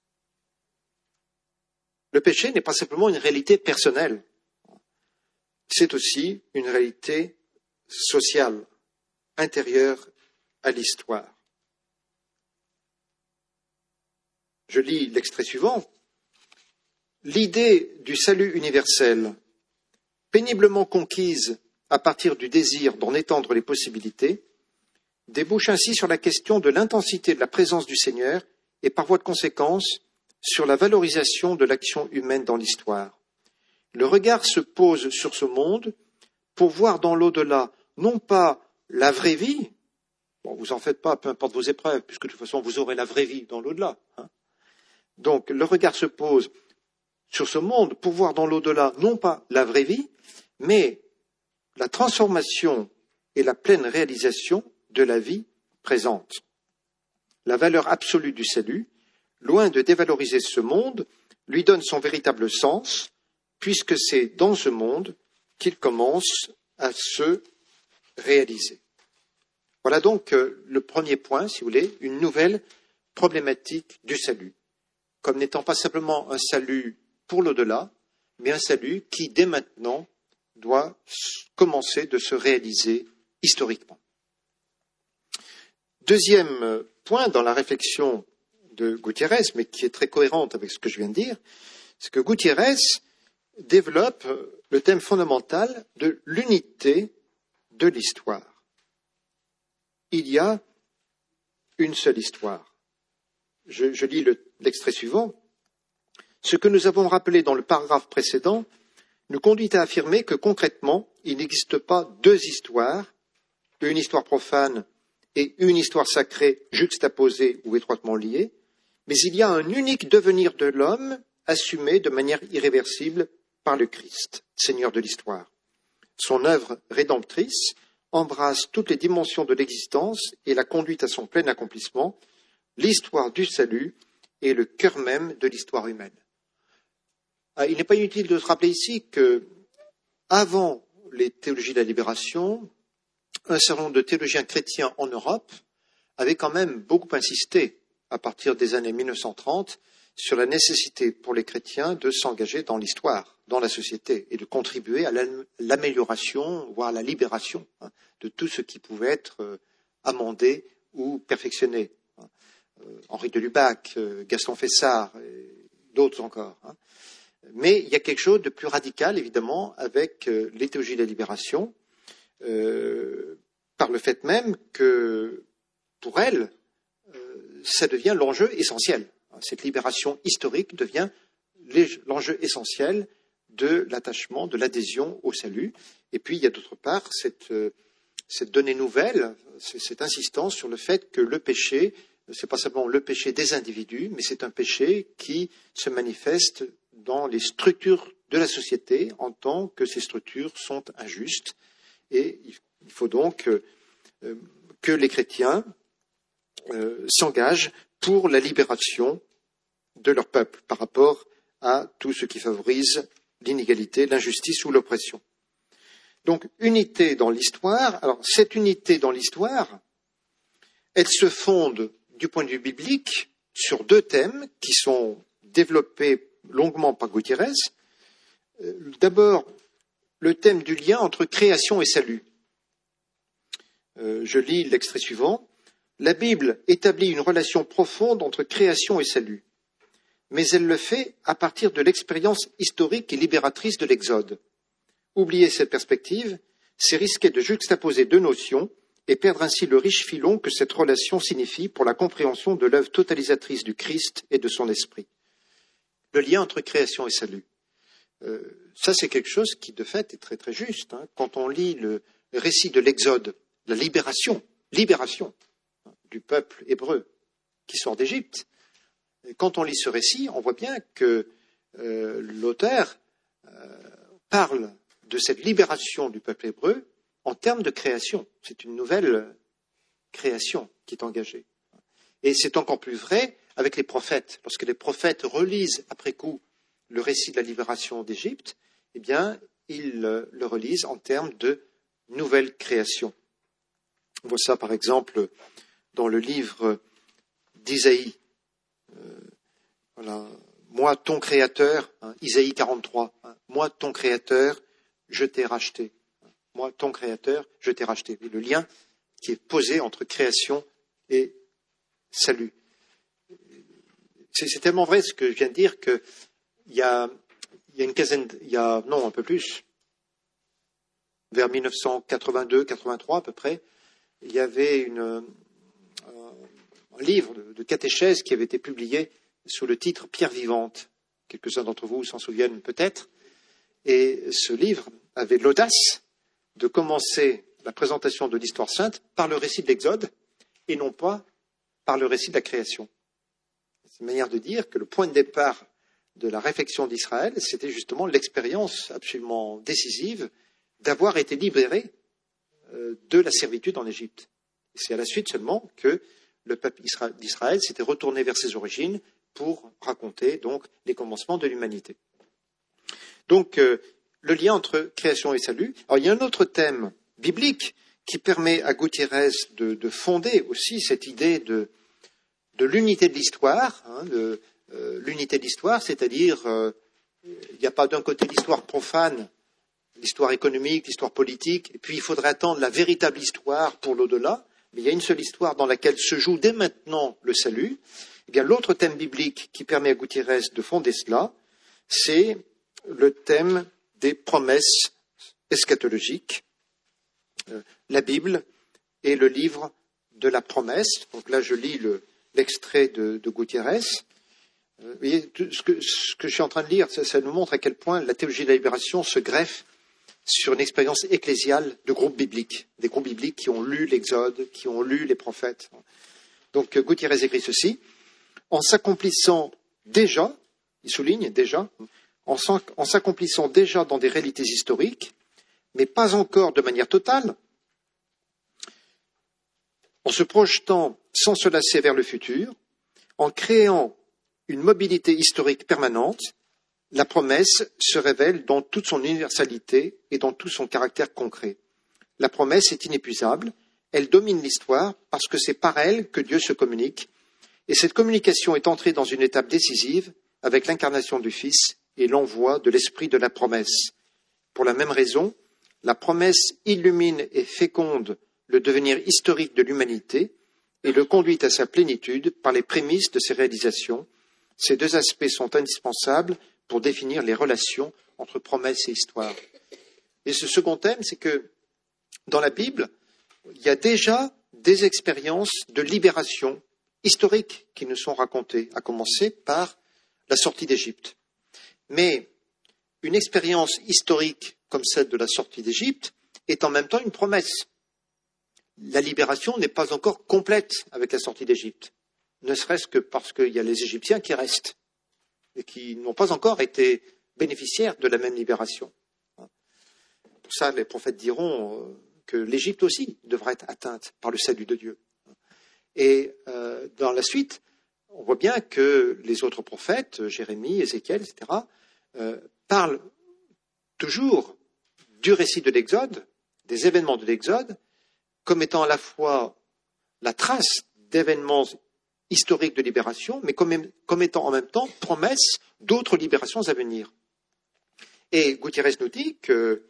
Le péché n'est pas simplement une réalité personnelle, c'est aussi une réalité sociale, intérieure à l'histoire. Je lis l'extrait suivant. L'idée du salut universel, péniblement conquise à partir du désir d'en étendre les possibilités, débouche ainsi sur la question de l'intensité de la présence du Seigneur et par voie de conséquence sur la valorisation de l'action humaine dans l'histoire. Le regard se pose sur ce monde pour voir dans l'au-delà non pas la vraie vie, bon, vous en faites pas, peu importe vos épreuves, puisque de toute façon vous aurez la vraie vie dans l'au-delà. Donc le regard se pose sur ce monde pour voir dans l'au-delà non pas la vraie vie, mais la transformation et la pleine réalisation de la vie présente. La valeur absolue du salut, loin de dévaloriser ce monde, lui donne son véritable sens, puisque c'est dans ce monde qu'il commence à se réaliser. Voilà donc le premier point, si vous voulez, une nouvelle problématique du salut, comme n'étant pas simplement un salut pour l'au-delà, mais un salut qui, dès maintenant, doit commencer de se réaliser historiquement. Deuxième point dans la réflexion de Gutiérrez, mais qui est très cohérente avec ce que je viens de dire, c'est que Gutiérrez développe le thème fondamental de l'unité de l'histoire. Il y a une seule histoire. Je lis l'extrait suivant. Ce que nous avons rappelé dans le paragraphe précédent nous conduit à affirmer que concrètement, il n'existe pas deux histoires, une histoire profane et une histoire sacrée juxtaposée ou étroitement liée, mais il y a un unique devenir de l'homme assumé de manière irréversible par le Christ, Seigneur de l'histoire. Son œuvre rédemptrice embrasse toutes les dimensions de l'existence et la conduite à son plein accomplissement. L'histoire du salut est le cœur même de l'histoire humaine. Il n'est pas inutile de se rappeler ici que, avant les théologies de la libération, un certain nombre de théologiens chrétiens en Europe avaient quand même beaucoup insisté, à partir des années 1930, sur la nécessité pour les chrétiens de s'engager dans l'histoire, dans la société, et de contribuer à l'amélioration, voire à la libération de tout ce qui pouvait être amendé ou perfectionné. Henri de Lubac, Gaston Fessard, et d'autres encore. Mais il y a quelque chose de plus radical, évidemment, avec les théologies de la libération, par le fait même que, pour elles, ça devient l'enjeu essentiel. Cette libération historique devient l'enjeu essentiel de l'attachement, de l'adhésion au salut. Et puis, il y a d'autre part cette donnée nouvelle, cette insistance sur le fait que le péché, ce n'est pas seulement le péché des individus, mais c'est un péché qui se manifeste dans les structures de la société en tant que ces structures sont injustes. Et il faut donc que les chrétiens s'engagent pour la libération de leur peuple par rapport à tout ce qui favorise l'inégalité, l'injustice ou l'oppression. Donc, unité dans l'histoire. Alors, cette unité dans l'histoire, elle se fonde du point de vue biblique sur deux thèmes qui sont développés longuement par Gutiérrez. D'abord, le thème du lien entre création et salut. Je lis l'extrait suivant. La Bible établit une relation profonde entre création et salut, mais elle le fait à partir de l'expérience historique et libératrice de l'Exode. Oublier cette perspective, c'est risquer de juxtaposer deux notions et perdre ainsi le riche filon que cette relation signifie pour la compréhension de l'œuvre totalisatrice du Christ et de son esprit. Le lien entre création et salut. Ça, c'est quelque chose qui, de fait, est très très juste. Quand on lit le récit de l'Exode, la libération du peuple hébreu qui sort d'Égypte, Et quand on lit ce récit, on voit bien que l'auteur parle de cette libération du peuple hébreu en termes de création. C'est une nouvelle création qui est engagée. Et c'est encore plus vrai avec les prophètes. Lorsque les prophètes relisent après coup le récit de la libération d'Égypte, eh bien, ils le relisent en termes de nouvelle création. On voit ça, par exemple, dans le livre d'Isaïe. Voilà. Moi, ton Créateur, Isaïe 43, moi, ton Créateur, je t'ai racheté. Moi, ton Créateur, je t'ai racheté. Le lien qui est posé entre création et salut. C'est tellement vrai ce que je viens de dire qu'il y a une quinzaine, un peu plus, vers 1982-83 à peu près, il y avait un livre de catéchèse qui avait été publié sous le titre Pierre vivante. Quelques-uns d'entre vous s'en souviennent peut-être. Et ce livre avait l'audace de commencer la présentation de l'histoire sainte par le récit de l'Exode et non pas par le récit de la création. C'est une manière de dire que le point de départ de la réflexion d'Israël, c'était justement l'expérience absolument décisive d'avoir été libéré de la servitude en Égypte. Et c'est à la suite seulement que le peuple d'Israël s'était retourné vers ses origines pour raconter donc les commencements de l'humanité. Donc le lien entre création et salut. Alors il y a un autre thème biblique qui permet à Gutiérrez de fonder aussi cette idée de l'unité de l'histoire, l'unité de l'histoire, c'est-à-dire il n'y a pas d'un côté l'histoire profane, l'histoire économique, l'histoire politique, et puis il faudrait attendre la véritable histoire pour l'au-delà, mais il y a une seule histoire dans laquelle se joue dès maintenant le salut. Eh bien, l'autre thème biblique qui permet à Gutiérrez de fonder cela, c'est le thème des promesses eschatologiques. La Bible est le livre de la promesse. Donc là, je lis l'extrait de Gutiérrez. Vous voyez, ce que je suis en train de lire, ça nous montre à quel point la théologie de la libération se greffe sur une expérience ecclésiale de groupes bibliques, des groupes bibliques qui ont lu l'Exode, qui ont lu les prophètes. Donc Gutiérrez écrit ceci: en s'accomplissant déjà, il souligne déjà, en s'accomplissant déjà dans des réalités historiques, mais pas encore de manière totale, en se projetant sans se lasser vers le futur, en créant une mobilité historique permanente, la promesse se révèle dans toute son universalité et dans tout son caractère concret. La promesse est inépuisable, elle domine l'histoire parce que c'est par elle que Dieu se communique, et cette communication est entrée dans une étape décisive avec l'incarnation du Fils et l'envoi de l'Esprit de la promesse. Pour la même raison, la promesse illumine et féconde le devenir historique de l'humanité et le conduit à sa plénitude par les prémices de ses réalisations. Ces deux aspects sont indispensables pour définir les relations entre promesse et histoire. Et ce second thème, c'est que dans la Bible, il y a déjà des expériences de libération historiques qui nous sont racontées, à commencer par la sortie d'Égypte. Mais une expérience historique comme celle de la sortie d'Égypte est en même temps une promesse. La libération n'est pas encore complète avec la sortie d'Égypte, ne serait-ce que parce qu'il y a les Égyptiens qui restent et qui n'ont pas encore été bénéficiaires de la même libération. Pour ça, les prophètes diront que l'Égypte aussi devra être atteinte par le salut de Dieu. Et dans la suite, on voit bien que les autres prophètes, Jérémie, Ézéchiel, etc., parlent toujours du récit de l'Exode, des événements de l'Exode, comme étant à la fois la trace d'événements historiques de libération, mais comme étant en même temps promesse d'autres libérations à venir. Et Gutiérrez nous dit que,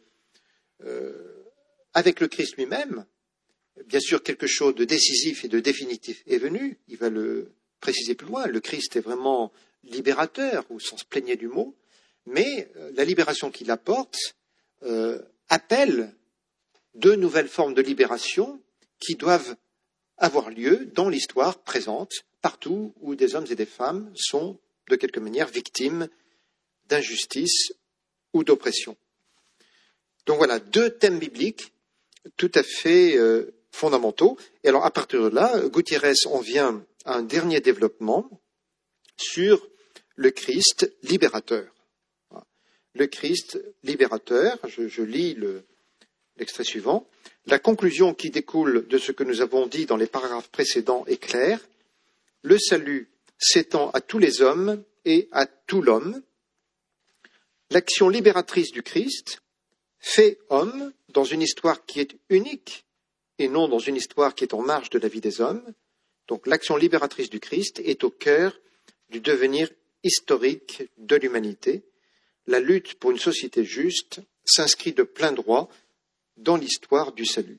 avec le Christ lui-même, bien sûr quelque chose de décisif et de définitif est venu, il va le préciser plus loin, le Christ est vraiment libérateur, au sens plénier du mot, mais la libération qu'il apporte appelle de nouvelles formes de libération qui doivent avoir lieu dans l'histoire présente, partout où des hommes et des femmes sont, de quelque manière, victimes d'injustice ou d'oppression. Donc voilà, deux thèmes bibliques tout à fait fondamentaux. Et alors, à partir de là, Gutiérrez en vient à un dernier développement sur le Christ libérateur. Le Christ libérateur, je lis l'extrait suivant. La conclusion qui découle de ce que nous avons dit dans les paragraphes précédents est claire. Le salut s'étend à tous les hommes et à tout l'homme. L'action libératrice du Christ fait homme dans une histoire qui est unique et non dans une histoire qui est en marge de la vie des hommes. Donc l'action libératrice du Christ est au cœur du devenir historique de l'humanité. La lutte pour une société juste s'inscrit de plein droit dans l'histoire du salut.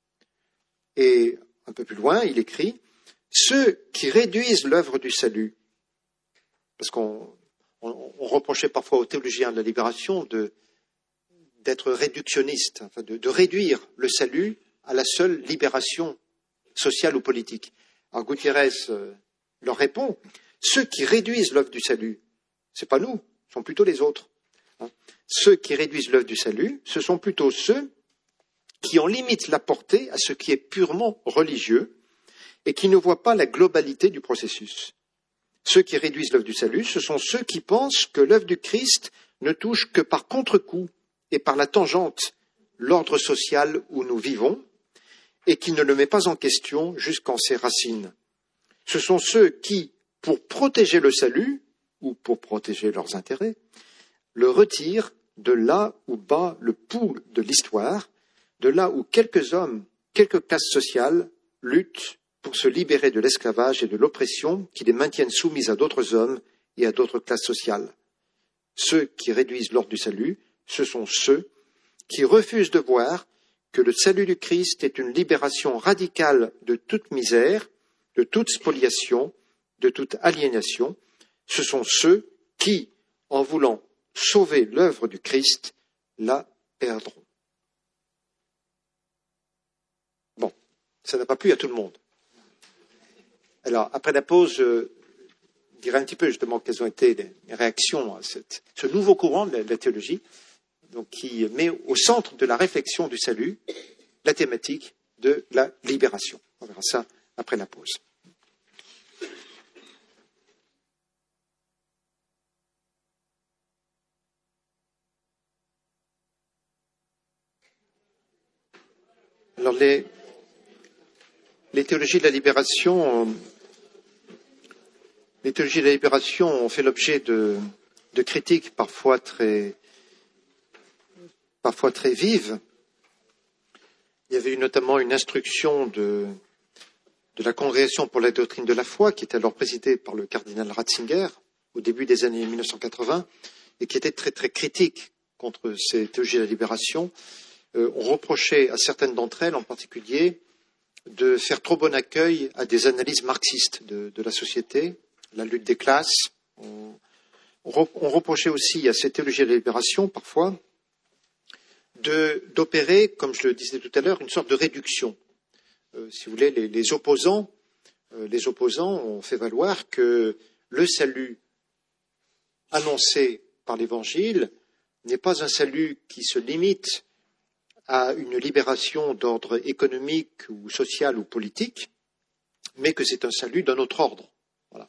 Et un peu plus loin, il écrit « Ceux qui réduisent l'œuvre du salut », parce qu'on reprochait parfois aux théologiens de la libération d'être réductionnistes, enfin de réduire le salut à la seule libération sociale ou politique. Alors Gutiérrez leur répond « Ceux qui réduisent l'œuvre du salut, ce n'est pas nous, ce sont plutôt les autres. Ceux qui réduisent l'œuvre du salut, ce sont plutôt ceux qui en limitent la portée à ce qui est purement religieux et qui ne voient pas la globalité du processus. Ceux qui réduisent l'œuvre du salut, ce sont ceux qui pensent que l'œuvre du Christ ne touche que par contre-coup et par la tangente l'ordre social où nous vivons et qui ne le met pas en question jusqu'en ses racines. Ce sont ceux qui, pour protéger le salut ou pour protéger leurs intérêts, le retirent de là où bat le pouls de l'histoire, de là où quelques hommes, quelques classes sociales luttent pour se libérer de l'esclavage et de l'oppression qui les maintiennent soumises à d'autres hommes et à d'autres classes sociales. Ceux qui réduisent l'ordre du salut, ce sont ceux qui refusent de voir que le salut du Christ est une libération radicale de toute misère, de toute spoliation, de toute aliénation. Ce sont ceux qui, en voulant sauver l'œuvre du Christ, la perdront. Bon, ça n'a pas plu à tout le monde. Alors, après la pause, je dirai un petit peu justement quelles ont été les réactions à ce nouveau courant de la théologie, donc qui met au centre de la réflexion du salut la thématique de la libération. On verra ça après la pause. Alors, les théologies de la libération ont fait l'objet de critiques parfois très vives. Il y avait eu notamment une instruction de la Congrégation pour la doctrine de la foi, qui était alors présidée par le cardinal Ratzinger au début des années 1980, et qui était très très critique contre ces théologies de la libération. On reprochait à certaines d'entre elles, en particulier, de faire trop bon accueil à des analyses marxistes de la société, la lutte des classes. On reprochait aussi à ces théologies de la libération, parfois, d'opérer, comme je le disais tout à l'heure, une sorte de réduction. Si vous voulez, les opposants ont fait valoir que le salut annoncé par l'Évangile n'est pas un salut qui se limite à une libération d'ordre économique ou social ou politique, mais que c'est un salut d'un autre ordre. Voilà.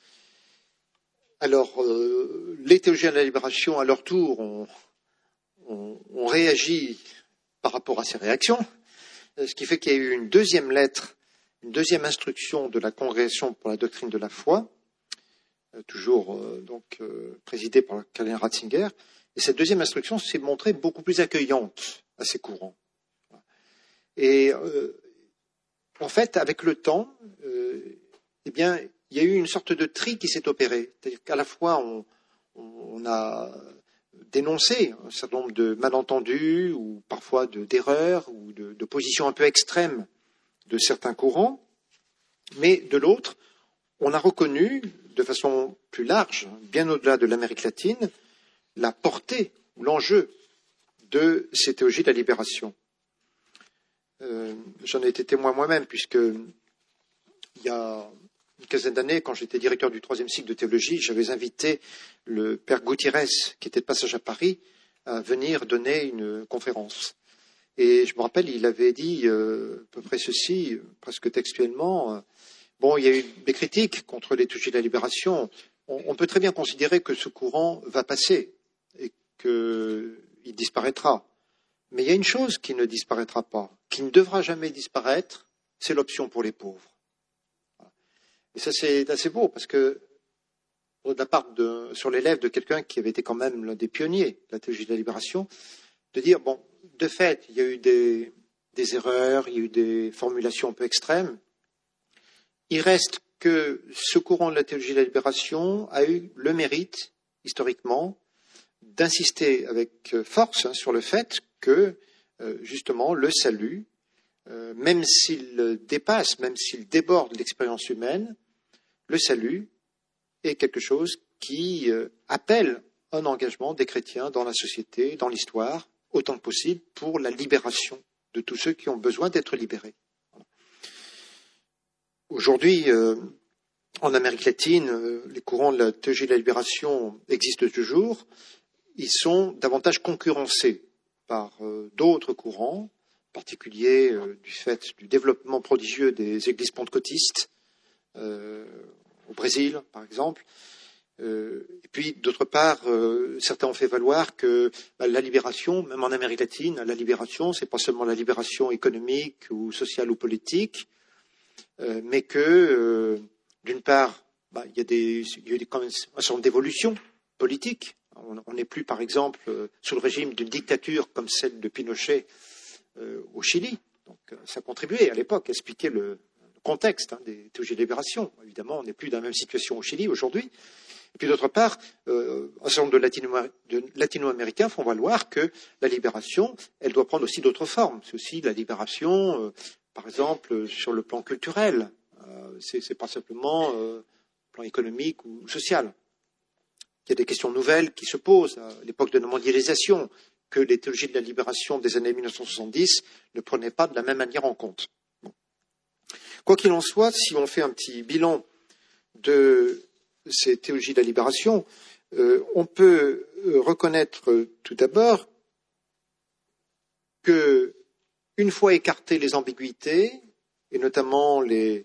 Alors, les théologiens de la libération, à leur tour, ont réagi par rapport à ces réactions, ce qui fait qu'il y a eu une deuxième lettre, une deuxième instruction de la Congrégation pour la doctrine de la foi, toujours présidée par le cardinal Ratzinger, et cette deuxième instruction s'est montrée beaucoup plus accueillante à ces courants. Et en fait, avec le temps, il y a eu une sorte de tri qui s'est opéré. C'est-à-dire qu'à la fois, on a dénoncé un certain nombre de malentendus ou parfois d'erreurs ou de positions un peu extrêmes de certains courants, mais de l'autre, on a reconnu de façon plus large, bien au-delà de l'Amérique latine, la portée ou l'enjeu de ces théologies de la libération. J'en ai été témoin moi-même, puisque il y a une quinzaine d'années, quand j'étais directeur du 3e cycle de théologie, j'avais invité le père Gutiérrez, qui était de passage à Paris, à venir donner une conférence. Et je me rappelle, il avait dit à peu près ceci, presque textuellement, bon, il y a eu des critiques contre les théologies de la libération, on peut très bien considérer que ce courant va passer et qu'il disparaîtra. Mais il y a une chose qui ne disparaîtra pas, qui ne devra jamais disparaître, c'est l'option pour les pauvres. Et ça, c'est assez beau, parce que, sur les lèvres de quelqu'un qui avait été quand même l'un des pionniers de la théologie de la libération, de dire, bon, de fait, il y a eu des erreurs, il y a eu des formulations un peu extrêmes. Il reste que ce courant de la théologie de la libération a eu le mérite, historiquement, d'insister avec force sur le fait que, justement, le salut, même s'il dépasse, même s'il déborde l'expérience humaine, le salut est quelque chose qui appelle un engagement des chrétiens dans la société, dans l'histoire, autant que possible, pour la libération de tous ceux qui ont besoin d'être libérés. Aujourd'hui, en Amérique latine, les courants de la théologie de la libération existent toujours. Ils sont davantage concurrencés par d'autres courants, en particulier du fait du développement prodigieux des églises pentecôtistes, au Brésil, par exemple. Et puis, d'autre part, certains ont fait valoir que la libération, même en Amérique latine, la libération, c'est pas seulement la libération économique ou sociale ou politique, mais que, d'une part, il y a quand même un certain nombre d'évolutions politiques. On n'est plus, par exemple, sous le régime d'une dictature comme celle de Pinochet au Chili. Donc, ça contribuait à l'époque à expliquer le contexte des théologies de libération. Évidemment, on n'est plus dans la même situation au Chili aujourd'hui. Et puis, d'autre part, un certain nombre de latino-américains font valoir que la libération, elle doit prendre aussi d'autres formes. C'est aussi la libération, par exemple, sur le plan culturel. C'est pas simplement plan économique ou social. Il y a des questions nouvelles qui se posent à l'époque de la mondialisation que les théologies de la libération des années 1970 ne prenaient pas de la même manière en compte. Bon. Quoi qu'il en soit, si on fait un petit bilan de ces théologies de la libération, on peut reconnaître tout d'abord que, une fois écartées les ambiguïtés, et notamment les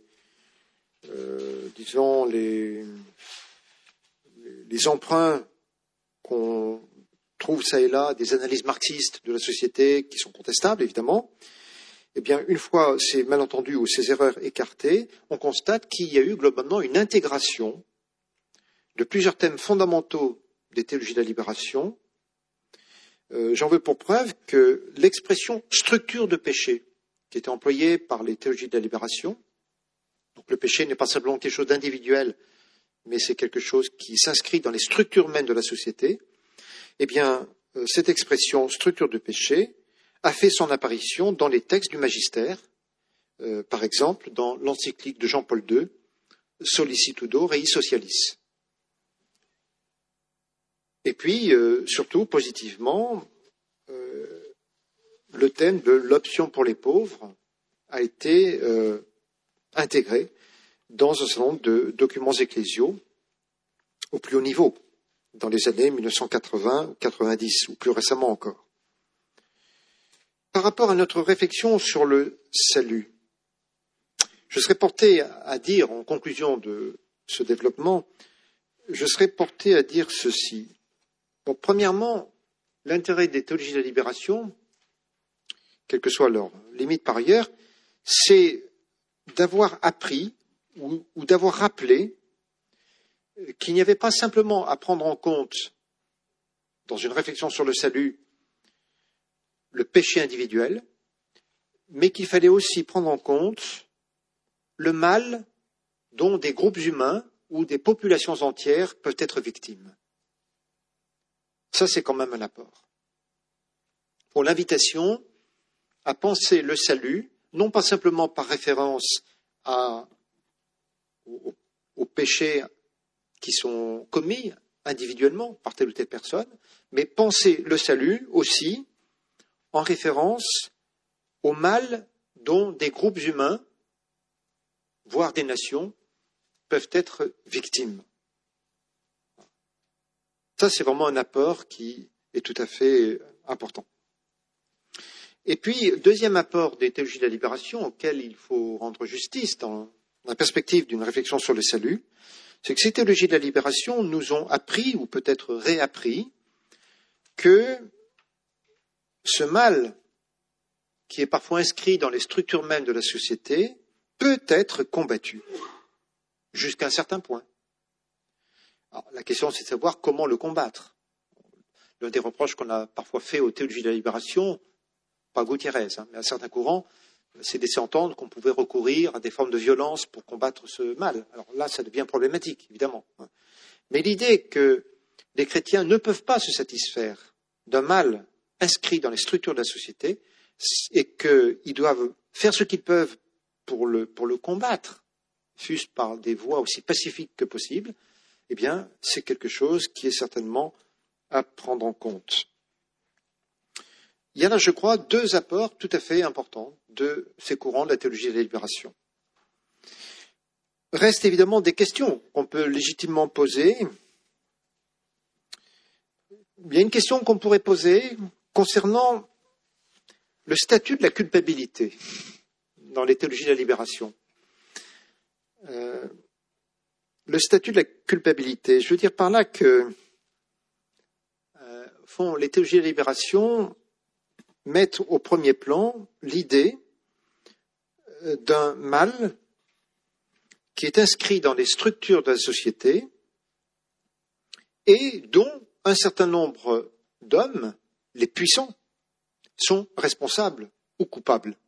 emprunts qu'on trouve ça et là, des analyses marxistes de la société qui sont contestables, évidemment, eh bien, une fois ces malentendus ou ces erreurs écartées, on constate qu'il y a eu globalement une intégration de plusieurs thèmes fondamentaux des théologies de la libération. J'en veux pour preuve que l'expression structure de péché, qui était employée par les théologies de la libération, donc le péché n'est pas simplement quelque chose d'individuel, mais c'est quelque chose qui s'inscrit dans les structures mêmes de la société, eh bien, cette expression structure de péché a fait son apparition dans les textes du magistère, par exemple dans l'encyclique de Jean-Paul II, Sollicitudo Rei Socialis. Et puis, surtout, positivement, le thème de l'option pour les pauvres a été intégré dans un certain nombre de documents ecclésiaux au plus haut niveau, dans les années 1980 ou 90, ou plus récemment encore. Par rapport à notre réflexion sur le salut, je serais porté à dire, en conclusion de ce développement, je serais porté à dire ceci. Bon, premièrement, l'intérêt des théologies de la libération, quelles que soient leurs limites par ailleurs, c'est d'avoir appris ou d'avoir rappelé qu'il n'y avait pas simplement à prendre en compte, dans une réflexion sur le salut, le péché individuel, mais qu'il fallait aussi prendre en compte le mal dont des groupes humains ou des populations entières peuvent être victimes. Ça, c'est quand même un apport. Pour l'invitation à penser le salut, non pas simplement par référence aux péchés qui sont commis individuellement par telle ou telle personne, mais penser le salut aussi en référence au mal dont des groupes humains, voire des nations, peuvent être victimes. Ça, c'est vraiment un apport qui est tout à fait important. Et puis, deuxième apport des théologies de la libération auquel il faut rendre justice dans la perspective d'une réflexion sur le salut, c'est que ces théologies de la libération nous ont appris, ou peut-être réappris, que ce mal qui est parfois inscrit dans les structures mêmes de la société peut être combattu jusqu'à un certain point. Alors, la question, c'est de savoir comment le combattre. L'un des reproches qu'on a parfois fait aux théologies de la libération, pas Gutiérrez, mais à certains courants, c'est de laisser entendre qu'on pouvait recourir à des formes de violence pour combattre ce mal. Alors là, ça devient problématique, évidemment. Mais l'idée que les chrétiens ne peuvent pas se satisfaire d'un mal inscrit dans les structures de la société et qu'ils doivent faire ce qu'ils peuvent pour le combattre, fût-ce par des voies aussi pacifiques que possible, eh bien, c'est quelque chose qui est certainement à prendre en compte. Il y en a, je crois, deux apports tout à fait importants de ces courants de la théologie de la libération. Restent évidemment des questions qu'on peut légitimement poser. Il y a une question qu'on pourrait poser concernant le statut de la culpabilité dans les théologies de la libération. Le statut de la culpabilité, je veux dire par là que les théologies de la libération mettent au premier plan l'idée d'un mal qui est inscrit dans les structures de la société et dont un certain nombre d'hommes, les puissants, sont responsables ou coupables.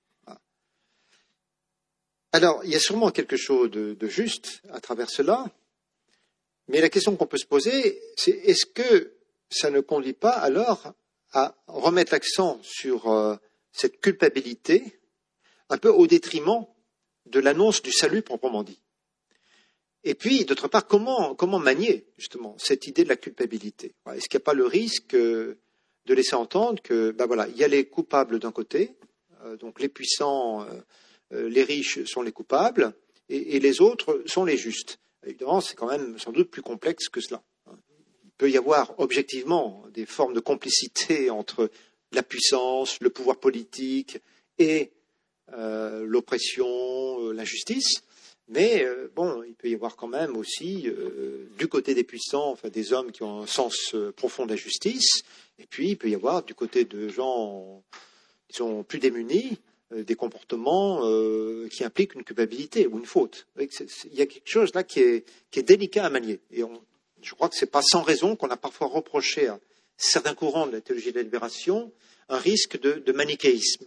Alors, il y a sûrement quelque chose de juste à travers cela, mais la question qu'on peut se poser, c'est est-ce que ça ne conduit pas alors à remettre l'accent sur cette culpabilité un peu au détriment de l'annonce du salut proprement dit. Et puis, d'autre part, comment manier justement cette idée de la culpabilité? Est-ce qu'il n'y a pas le risque de laisser entendre que, il y a les coupables d'un côté, donc les puissants, les riches sont les coupables, et les autres sont les justes. Évidemment, c'est quand même sans doute plus complexe que cela. Il peut y avoir objectivement des formes de complicité entre la puissance, le pouvoir politique et l'oppression, l'injustice, mais il peut y avoir quand même aussi du côté des puissants, des hommes qui ont un sens profond de la justice, et puis il peut y avoir du côté de gens qui sont plus démunis des comportements qui impliquent une culpabilité ou une faute. Il y a quelque chose là qui est délicat à manier, et je crois que ce n'est pas sans raison qu'on a parfois reproché à certains courants de la théologie de la libération un risque de manichéisme,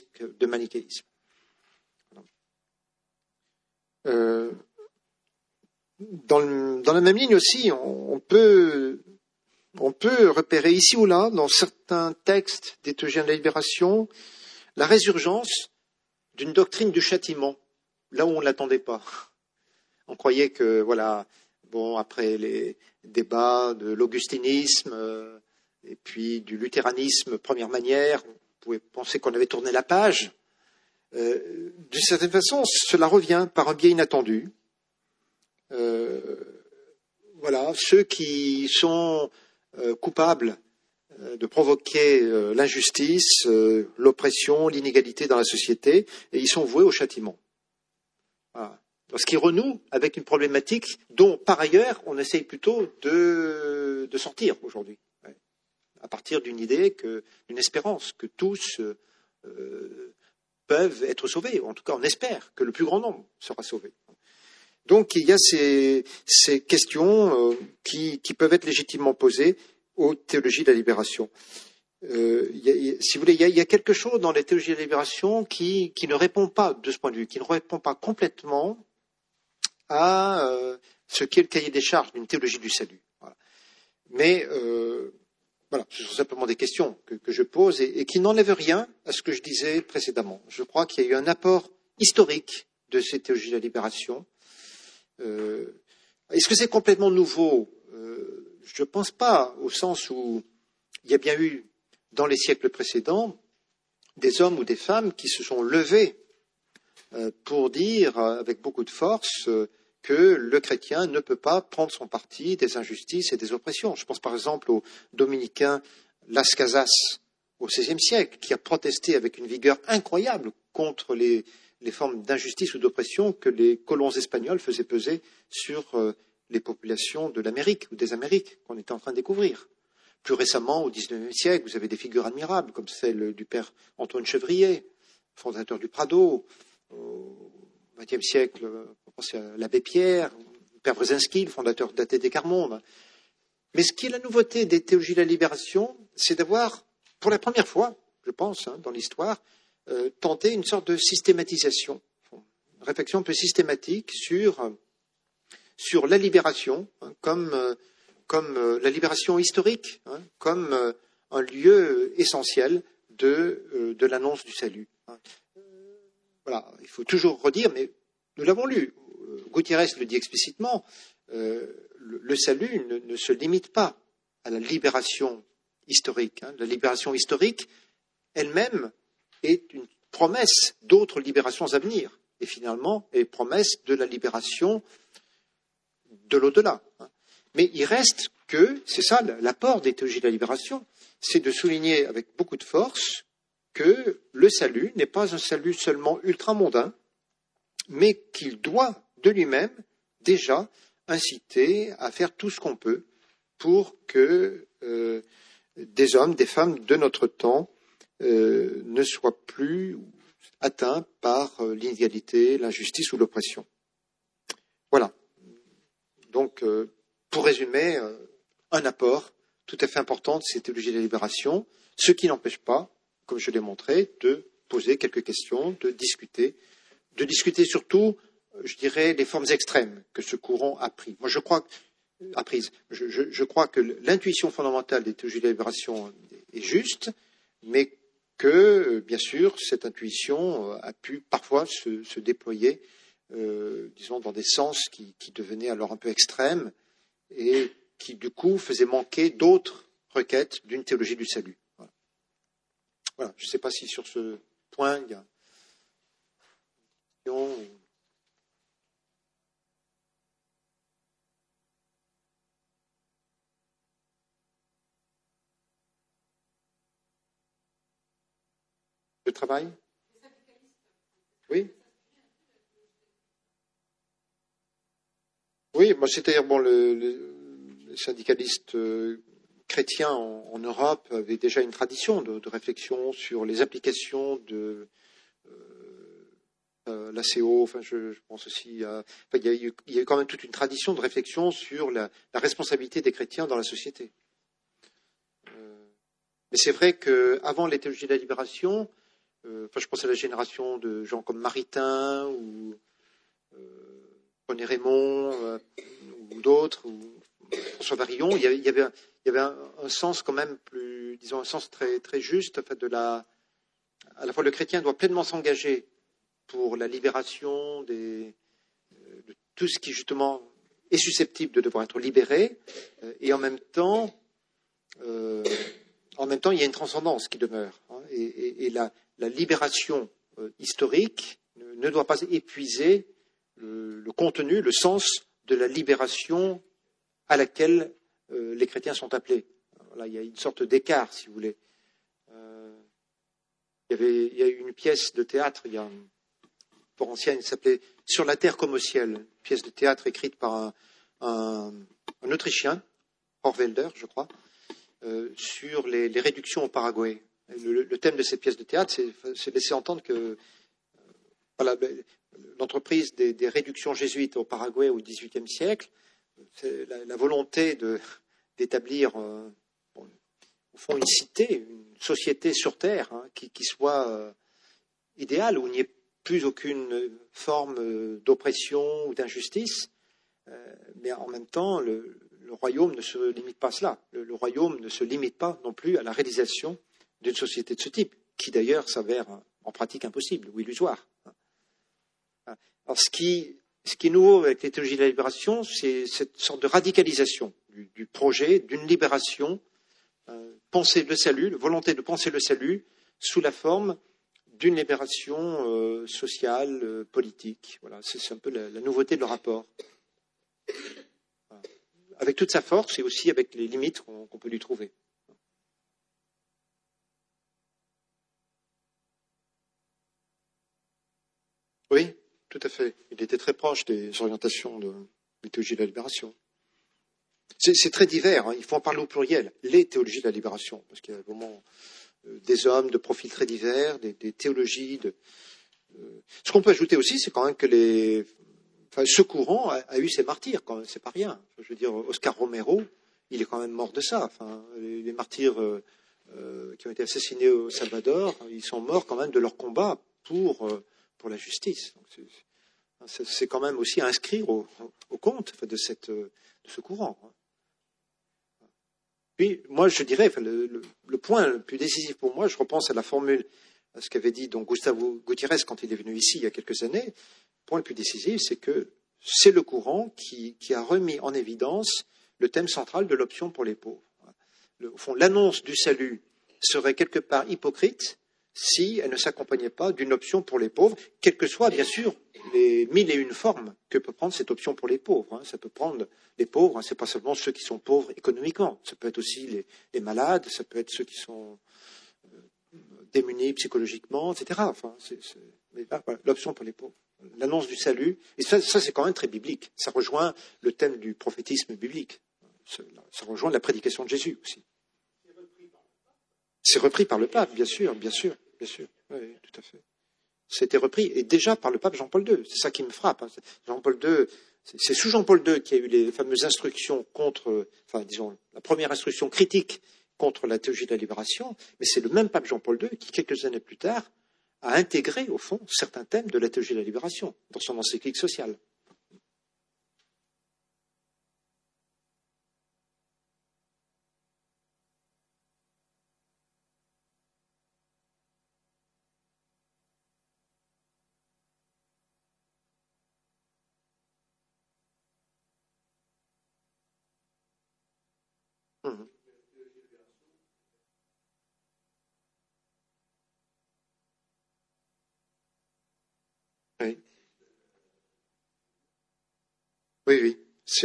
Dans la même ligne aussi, on peut repérer ici ou là, dans certains textes des théologiens de la libération, la résurgence d'une doctrine du châtiment, là où on ne l'attendait pas. On croyait que, après les débats de l'augustinisme et puis du luthéranisme première manière, on pouvait penser qu'on avait tourné la page. D'une certaine façon, cela revient par un biais inattendu. Ceux qui sont coupables de provoquer l'injustice, l'oppression, l'inégalité dans la société, et ils sont voués au châtiment. Voilà. Ce qui renoue avec une problématique dont, par ailleurs, on essaye plutôt de sortir aujourd'hui, à partir d'une idée, d'une espérance que tous peuvent être sauvés. En tout cas, on espère que le plus grand nombre sera sauvé. Donc, il y a ces questions qui peuvent être légitimement posées aux théologies de la libération. Si vous voulez, il y a quelque chose dans les théologies de la libération qui ne répond pas, de ce point de vue, qui ne répond pas complètement à ce qu'est le cahier des charges d'une théologie du salut. Voilà. Mais ce sont simplement des questions que je pose et qui n'enlèvent rien à ce que je disais précédemment. Je crois qu'il y a eu un apport historique de ces théologies de la libération. Est-ce que c'est complètement nouveau? Je ne pense pas, au sens où il y a bien eu, dans les siècles précédents, des hommes ou des femmes qui se sont levés pour dire avec beaucoup de force que le chrétien ne peut pas prendre son parti des injustices et des oppressions. Je pense par exemple au dominicain Las Casas au XVIe siècle, qui a protesté avec une vigueur incroyable contre les les formes d'injustice ou d'oppression que les colons espagnols faisaient peser sur les populations de l'Amérique ou des Amériques qu'on était en train de découvrir. Plus récemment, au XIXe siècle, vous avez des figures admirables comme celle du père Antoine Chevrier, fondateur du Prado. Au XXe siècle, on pense à l'abbé Pierre, le père Brzezinski, le fondateur d'ATD Carmonde. Mais ce qui est la nouveauté des théologies de la libération, c'est d'avoir, pour la première fois, je pense, dans l'histoire, tenté une sorte de systématisation, une réflexion un peu systématique sur la libération, comme la libération historique, comme un lieu essentiel de l'annonce du salut. Voilà, il faut toujours redire, mais nous l'avons lu, Gutiérrez le dit explicitement, le salut ne se limite pas à la libération historique. La libération historique elle-même est une promesse d'autres libérations à venir, et finalement est promesse de la libération de l'au-delà. Mais il reste que, c'est ça l'apport des théologies de la libération, c'est de souligner avec beaucoup de force que le salut n'est pas un salut seulement ultramondain, mais qu'il doit de lui-même déjà inciter à faire tout ce qu'on peut pour que des hommes, des femmes de notre temps ne soient plus atteints par l'inégalité, l'injustice ou l'oppression. Voilà. Donc, pour résumer, un apport tout à fait important de ces théologies de la libération, ce qui n'empêche pas, comme je l'ai montré, de poser quelques questions, de discuter surtout, je dirais, les formes extrêmes que ce courant a prises. Moi, je crois que l'intuition fondamentale des théologies de la libération est juste, mais que, bien sûr, cette intuition a pu parfois se déployer, disons, dans des sens qui devenaient alors un peu extrêmes et qui, du coup, faisaient manquer d'autres requêtes d'une théologie du salut. Voilà. Je ne sais pas si sur ce point, il y a une question. Le travail? Oui. Oui, c'est-à-dire, bon, les syndicalistes chrétiens en Europe avaient déjà une tradition de réflexion sur les applications de l'ACO. Enfin, je pense aussi il y a eu quand même toute une tradition de réflexion sur la responsabilité des chrétiens dans la société. Mais c'est vrai qu'avant les théologies de la libération, je pense à la génération de gens comme Maritain ou René Raymond ou d'autres, ou François Varillon, il y avait un sens quand même plus, disons, un sens très, très juste. En fait, à la fois le chrétien doit pleinement s'engager pour la libération de tout ce qui justement est susceptible de devoir être libéré, et en même temps, il y a une transcendance qui demeure. Et la libération historique ne doit pas épuiser le contenu, le sens de la libération à laquelle les chrétiens sont appelés. Voilà, il y a une sorte d'écart, si vous voulez. Il y a eu une pièce de théâtre, pour ancienne, qui s'appelait Sur la terre comme au ciel, une pièce de théâtre écrite par un Autrichien, Horvelder, je crois, sur les réductions au Paraguay. Le thème de cette pièce de théâtre, c'est laisser entendre que l'entreprise des réductions jésuites au Paraguay au XVIIIe siècle, c'est la volonté d'établir au fond une cité, une société sur Terre qui soit idéale, où il n'y ait plus aucune forme d'oppression ou d'injustice, mais en même temps, le royaume ne se limite pas à cela. Le royaume ne se limite pas non plus à la réalisation d'une société de ce type, qui d'ailleurs s'avère en pratique impossible ou illusoire. Alors, ce qui est nouveau avec les théologies de la libération, c'est cette sorte de radicalisation du projet d'une libération, penser le salut, la volonté de penser le salut sous la forme d'une libération sociale, politique. Voilà, c'est un peu la nouveauté de le rapport. Voilà. Avec toute sa force et aussi avec les limites qu'on peut lui trouver. Oui, tout à fait. Il était très proche des orientations des théologies de la libération. C'est très divers, hein. Il faut en parler au pluriel. Les théologies de la libération, parce qu'il y a vraiment des hommes de profils très divers, des théologies. Ce qu'on peut ajouter aussi, c'est quand même que ce courant a eu ses martyrs, quand même, c'est pas rien. Je veux dire, Oscar Romero, il est quand même mort de ça. Enfin, les martyrs qui ont été assassinés au Salvador, ils sont morts quand même de leur combat pour la justice. Donc, c'est quand même aussi à inscrire au compte de ce courant. Puis, moi, je dirais, le point le plus décisif pour moi, je repense à la formule, à ce qu'avait dit donc Gustavo Gutiérrez quand il est venu ici il y a quelques années. Le point le plus décisif, c'est que c'est le courant qui a remis en évidence le thème central de l'option pour les pauvres. Au fond, l'annonce du salut serait quelque part hypocrite si elle ne s'accompagnait pas d'une option pour les pauvres, quelles que soient, bien sûr, les 1001 formes que peut prendre cette option pour les pauvres. Ça peut prendre les pauvres, ce n'est pas seulement ceux qui sont pauvres économiquement, ça peut être aussi les malades, ça peut être ceux qui sont démunis psychologiquement, etc. Mais là, voilà, l'option pour les pauvres. L'annonce du salut, et ça c'est quand même très biblique. Ça rejoint le thème du prophétisme biblique. Ça rejoint la prédication de Jésus aussi. C'est repris par le pape, bien sûr. Oui, tout à fait. C'était repris, et déjà par le pape Jean-Paul II. C'est ça qui me frappe. Jean-Paul II, c'est sous Jean-Paul II qu'il y a eu les fameuses instructions contre, disons, la première instruction critique contre la théologie de la libération, mais c'est le même pape Jean-Paul II qui, quelques années plus tard, a intégré, au fond, certains thèmes de la théologie de la libération dans son encyclique sociale. Mmh. Oui, oui.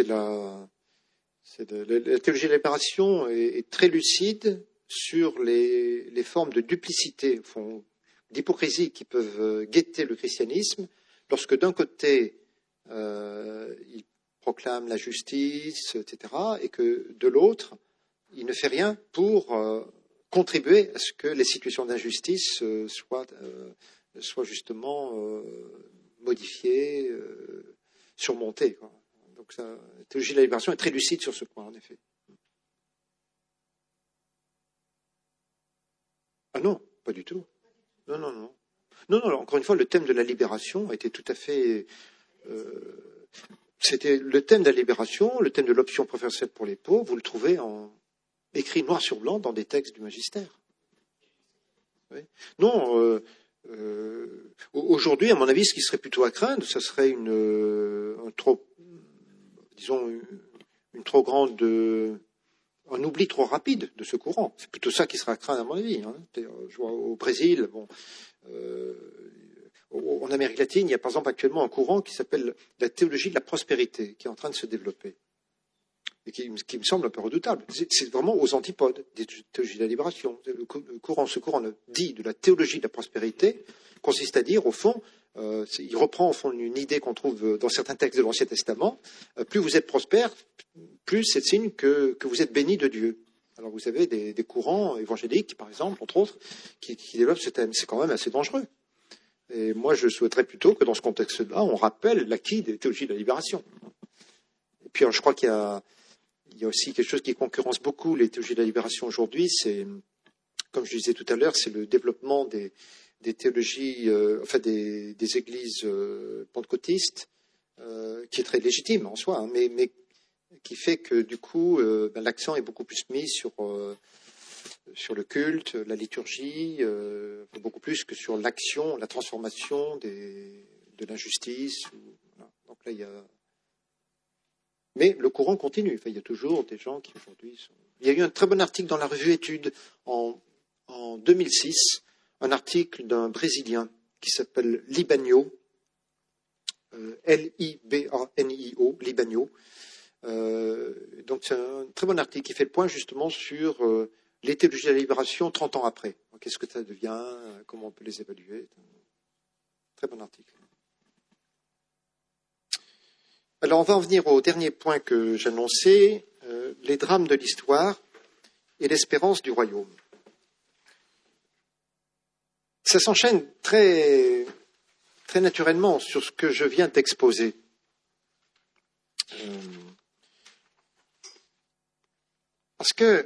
La théologie de la libération est très lucide sur les formes de duplicité, au fond, d'hypocrisie qui peuvent guetter le christianisme lorsque d'un côté il proclame la justice, etc., et que de l'autre il ne fait rien pour contribuer à ce que les situations d'injustice soient justement modifiées, surmontées, quoi. Donc la théologie de la libération est très lucide sur ce point, en effet. Ah non, pas du tout. Non, non, non. Non, non, encore une fois, le thème de la libération a été tout à fait. C'était le thème de la libération, le thème de l'option préférentielle pour les pauvres, vous le trouvez écrit noir sur blanc dans des textes du magistère. Oui. Non, aujourd'hui, à mon avis, ce qui serait plutôt à craindre, ce serait une trop grande. Un oubli trop rapide de ce courant. C'est plutôt ça qui sera à craindre, à mon avis. Je vois au Brésil, en Amérique latine, il y a par exemple actuellement un courant qui s'appelle la théologie de la prospérité, qui est en train de se développer, et qui me semble un peu redoutable. C'est vraiment aux antipodes des théologies de la libération. Ce courant dit de la théologie de la prospérité consiste à dire, au fond, il reprend au fond une idée qu'on trouve dans certains textes de l'Ancien Testament, plus vous êtes prospère, plus c'est signe que vous êtes béni de Dieu. Alors vous avez des courants évangéliques, par exemple, entre autres, qui développent ce thème. C'est quand même assez dangereux. Et moi, je souhaiterais plutôt que dans ce contexte-là, on rappelle l'acquis des théologies de la libération. Et puis, je crois qu'il y a aussi quelque chose qui concurrence beaucoup les théologies de la libération aujourd'hui. C'est, comme je disais tout à l'heure, c'est le développement des théologies, des églises pentecôtistes, qui est très légitime en soi, mais qui fait que du coup, l'accent est beaucoup plus mis sur le culte, la liturgie, beaucoup plus que sur l'action, la transformation de l'injustice. Voilà. Donc là, mais le courant continue. Il y a toujours des gens qui aujourd'hui sont. Il y a eu un très bon article dans la revue Études en 2006, un article d'un Brésilien qui s'appelle Libanio, Libanio, Libanio. Donc c'est un très bon article qui fait le point justement sur les théologies de la libération 30 ans après. Qu'est-ce que ça devient, comment on peut les évaluer. Très bon article. Alors, on va en venir au dernier point que j'annonçais, les drames de l'histoire et l'espérance du royaume. Ça s'enchaîne très, très naturellement sur ce que je viens d'exposer. Parce que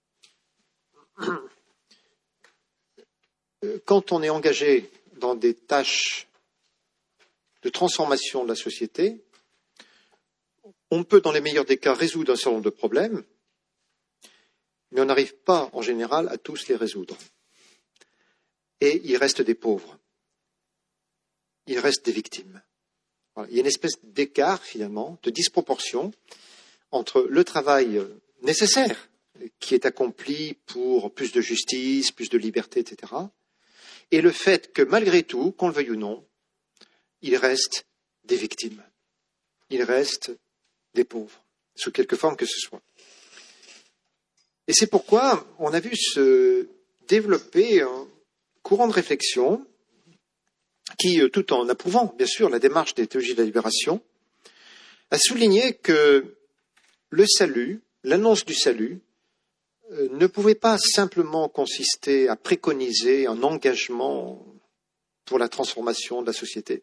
quand on est engagé dans des tâches de transformation de la société, on peut, dans les meilleurs des cas, résoudre un certain nombre de problèmes, mais on n'arrive pas, en général, à tous les résoudre. Et il reste des pauvres. Il reste des victimes. Voilà. Il y a une espèce d'écart, finalement, de disproportion entre le travail nécessaire qui est accompli pour plus de justice, plus de liberté, etc., et le fait que, malgré tout, qu'on le veuille ou non, il reste des victimes. Il reste des pauvres, sous quelque forme que ce soit. Et c'est pourquoi on a vu se développer un courant de réflexion qui, tout en approuvant, bien sûr, la démarche des théologies de la libération, a souligné que le salut, l'annonce du salut, ne pouvait pas simplement consister à préconiser un engagement pour la transformation de la société,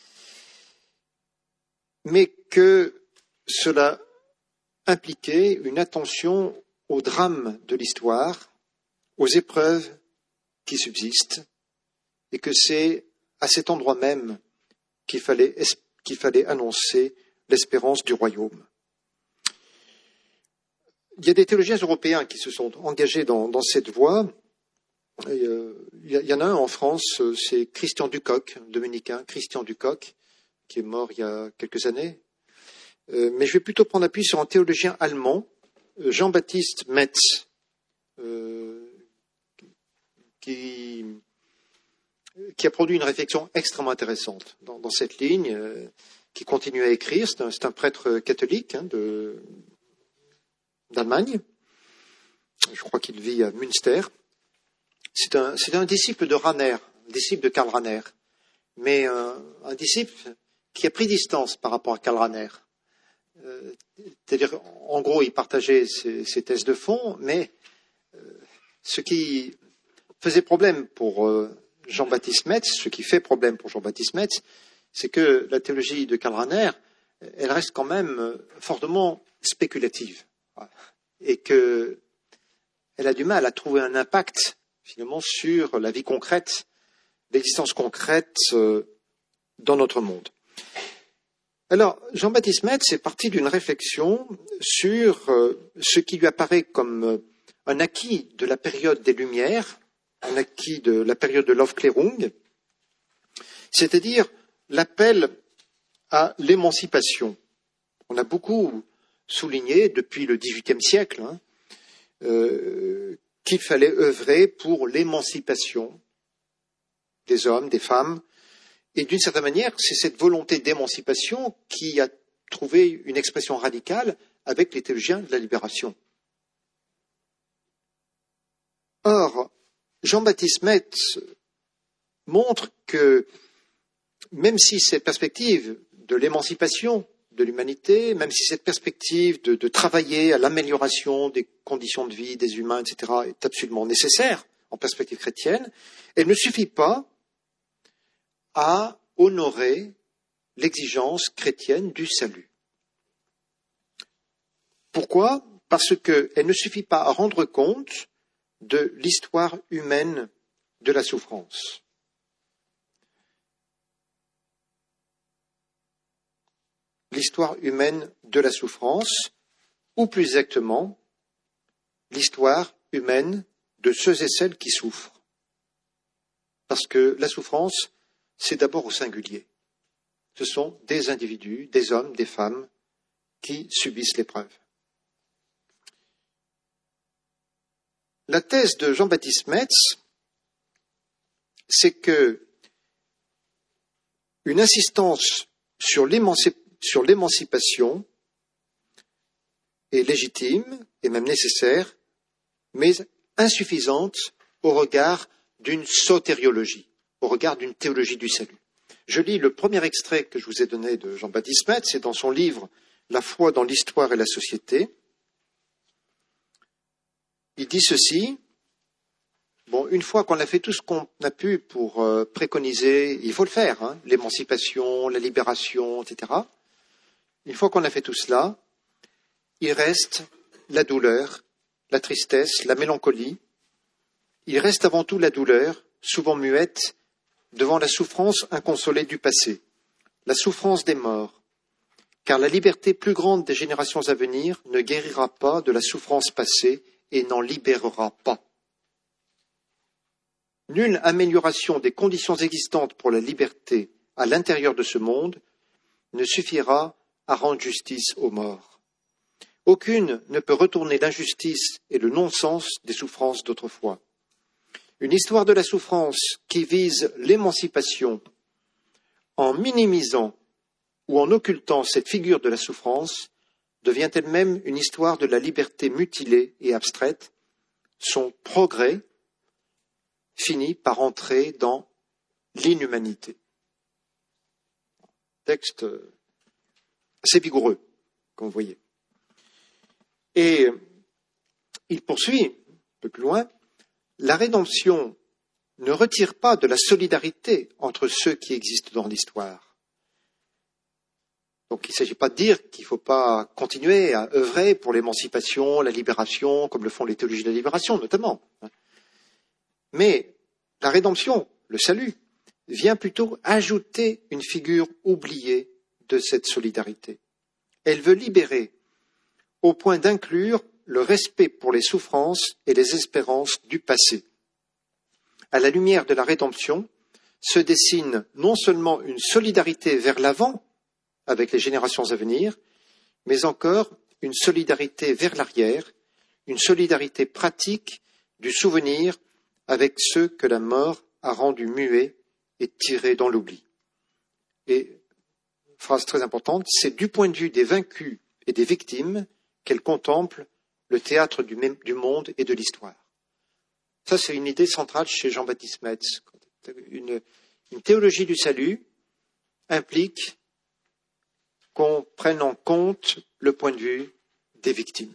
mais que cela impliquait une attention aux drames de l'histoire, aux épreuves qui subsistent, et que c'est à cet endroit même qu'il fallait annoncer l'espérance du royaume. Il y a des théologiens européens qui se sont engagés dans cette voie. Il y en a un en France, c'est Christian Ducoq, dominicain, Christian Ducoq, qui est mort il y a quelques années. Mais je vais plutôt prendre appui sur un théologien allemand, Jean-Baptiste Metz, qui a produit une réflexion extrêmement intéressante dans cette ligne, qui continue à écrire. C'est un prêtre catholique d'Allemagne. Je crois qu'il vit à Münster. C'est un disciple de Rahner, un disciple de Karl Rahner, mais un disciple qui a pris distance par rapport à Karl Rahner. C'est-à-dire, en gros, il partageait ses thèses de fond, mais ce qui faisait problème pour Jean-Baptiste Metz, ce qui fait problème pour Jean-Baptiste Metz, c'est que la théologie de Karl Rahner, elle reste quand même fortement spéculative, et qu'elle a du mal à trouver un impact, finalement, sur la vie concrète, l'existence concrète dans notre monde. Alors, Jean-Baptiste Metz est parti d'une réflexion sur ce qui lui apparaît comme un acquis de la période des Lumières, un acquis de la période de l'Aufklärung, c'est-à-dire l'appel à l'émancipation. On a beaucoup souligné depuis le XVIIIe siècle qu'il fallait œuvrer pour l'émancipation des hommes, des femmes. Et d'une certaine manière, c'est cette volonté d'émancipation qui a trouvé une expression radicale avec les théologiens de la libération. Or, Jean-Baptiste Metz montre que même si cette perspective de l'émancipation de l'humanité, même si cette perspective de travailler à l'amélioration des conditions de vie des humains, etc., est absolument nécessaire en perspective chrétienne, elle ne suffit pas à honorer l'exigence chrétienne du salut. Pourquoi ? Parce qu'elle ne suffit pas à rendre compte de l'histoire humaine de la souffrance. L'histoire humaine de la souffrance, ou plus exactement, l'histoire humaine de ceux et celles qui souffrent. Parce que la souffrance, c'est d'abord au singulier. Ce sont des individus, des hommes, des femmes qui subissent l'épreuve. La thèse de Jean-Baptiste Metz, c'est que une insistance sur l'émancipation est légitime et même nécessaire, mais insuffisante au regard d'une sotériologie, au regard d'une théologie du salut. Je lis le premier extrait que je vous ai donné de Jean-Baptiste Metz, c'est dans son livre « La foi dans l'histoire et la société ». Il dit ceci, bon, une fois qu'on a fait tout ce qu'on a pu pour préconiser, il faut le faire, hein, l'émancipation, la libération, etc. Une fois qu'on a fait tout cela, il reste la douleur, la tristesse, la mélancolie. Il reste avant tout la douleur, souvent muette, devant la souffrance inconsolée du passé, la souffrance des morts, car la liberté plus grande des générations à venir ne guérira pas de la souffrance passée et n'en libérera pas. Nulle amélioration des conditions existantes pour la liberté à l'intérieur de ce monde ne suffira à rendre justice aux morts. Aucune ne peut retourner l'injustice et le non-sens des souffrances d'autrefois. Une histoire de la souffrance qui vise l'émancipation en minimisant ou en occultant cette figure de la souffrance devient elle-même une histoire de la liberté mutilée et abstraite. Son progrès finit par entrer dans l'inhumanité. Texte assez vigoureux, comme vous voyez. Et il poursuit, un peu plus loin, la rédemption ne retire pas de la solidarité entre ceux qui existent dans l'histoire. Donc il ne s'agit pas de dire qu'il ne faut pas continuer à œuvrer pour l'émancipation, la libération, comme le font les théologies de la libération notamment. Mais la rédemption, le salut, vient plutôt ajouter une figure oubliée de cette solidarité. Elle veut libérer au point d'inclure le respect pour les souffrances et les espérances du passé. À la lumière de la rédemption se dessine non seulement une solidarité vers l'avant avec les générations à venir, mais encore une solidarité vers l'arrière, une solidarité pratique du souvenir avec ceux que la mort a rendus muets et tirés dans l'oubli. Et, phrase très importante, c'est du point de vue des vaincus et des victimes qu'elle contemple le théâtre du monde et de l'histoire. Ça, c'est une idée centrale chez Jean-Baptiste Metz. Une théologie du salut implique qu'on prenne en compte le point de vue des victimes.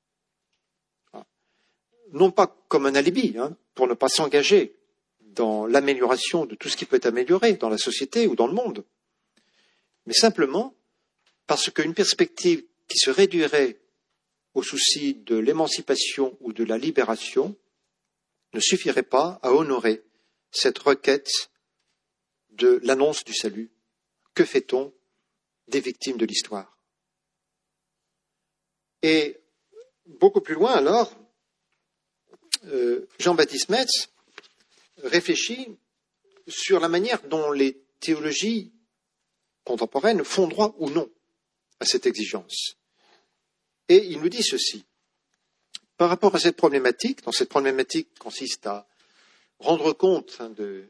Non pas comme un alibi, pour ne pas s'engager dans l'amélioration de tout ce qui peut être amélioré dans la société ou dans le monde, mais simplement parce qu'une perspective qui se réduirait au souci de l'émancipation ou de la libération ne suffirait pas à honorer cette requête de l'annonce du salut. Que fait-on des victimes de l'histoire? Et beaucoup plus loin alors, Jean-Baptiste Metz réfléchit sur la manière dont les théologies contemporaines font droit ou non à cette exigence. Et il nous dit ceci. Par rapport à cette problématique, dans cette problématique qui consiste à rendre compte,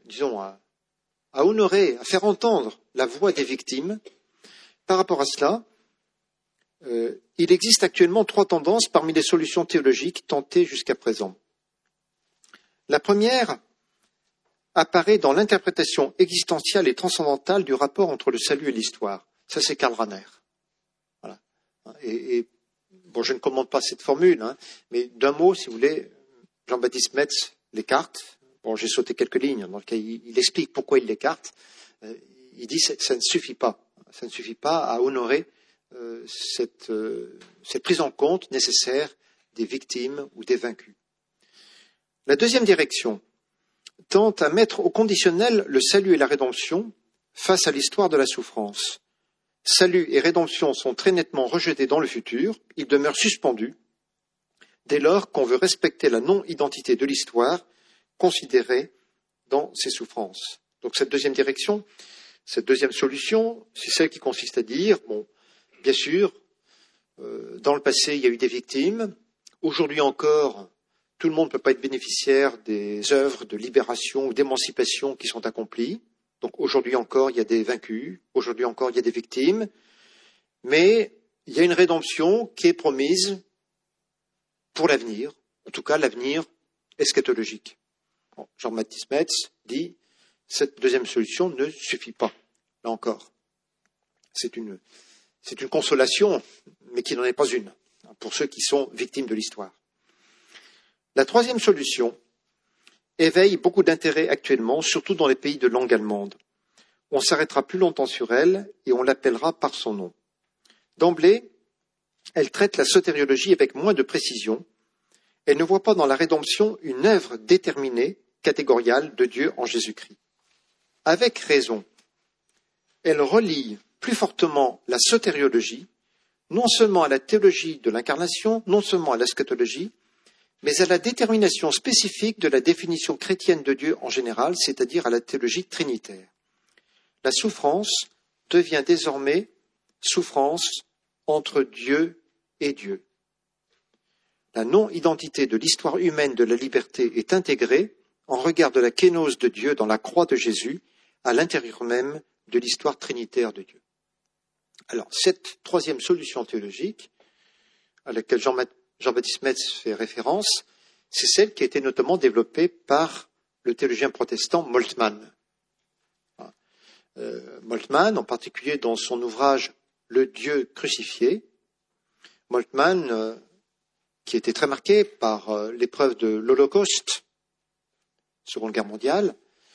à honorer, à faire entendre la voix des victimes, par rapport à cela, il existe actuellement 3 tendances parmi les solutions théologiques tentées jusqu'à présent. La première apparaît dans l'interprétation existentielle et transcendantale du rapport entre le salut et l'histoire. Ça, c'est Karl Rahner. Voilà. Et bon, je ne commande pas cette formule, mais d'un mot, si vous voulez, Jean-Baptiste Metz l'écarte. Bon, j'ai sauté quelques lignes dans lesquelles il explique pourquoi il l'écarte. Il dit que ça ne suffit pas. Ça ne suffit pas à honorer cette prise en compte nécessaire des victimes ou des vaincus. La deuxième direction tente à mettre au conditionnel le salut et la rédemption face à l'histoire de la souffrance. Salut et rédemption sont très nettement rejetés dans le futur, ils demeurent suspendus, dès lors qu'on veut respecter la non-identité de l'histoire considérée dans ses souffrances. Donc cette deuxième direction, cette deuxième solution, c'est celle qui consiste à dire, bon, bien sûr, dans le passé, il y a eu des victimes, aujourd'hui encore, tout le monde ne peut pas être bénéficiaire des œuvres de libération ou d'émancipation qui sont accomplies. Donc aujourd'hui encore, il y a des vaincus, aujourd'hui encore, il y a des victimes, mais il y a une rédemption qui est promise pour l'avenir, en tout cas l'avenir eschatologique. Bon, Jean-Baptiste Metz dit cette deuxième solution ne suffit pas. là encore. C'est une consolation, mais qui n'en est pas une, pour ceux qui sont victimes de l'histoire. La troisième solution éveille beaucoup d'intérêt actuellement, surtout dans les pays de langue allemande. On s'arrêtera plus longtemps sur elle et on l'appellera par son nom. D'emblée, elle traite la sotériologie avec moins de précision. Elle ne voit pas dans la rédemption une œuvre déterminée, catégoriale de Dieu en Jésus-Christ. Avec raison, elle relie plus fortement la sotériologie, non seulement à la théologie de l'incarnation, non seulement à l'eschatologie, mais à la détermination spécifique de la définition chrétienne de Dieu en général, c'est-à-dire à la théologie trinitaire. La souffrance devient désormais souffrance entre Dieu et Dieu. La non-identité de l'histoire humaine de la liberté est intégrée en regard de la kénose de Dieu dans la croix de Jésus à l'intérieur même de l'histoire trinitaire de Dieu. Alors, cette troisième solution théologique, à laquelle Jean-Baptiste Metz fait référence, c'est celle qui a été notamment développée par le théologien protestant Moltmann. Moltmann, en particulier dans son ouvrage « Le Dieu crucifié », Moltmann, qui était très marqué par l'épreuve de l'Holocauste, Seconde Guerre mondiale,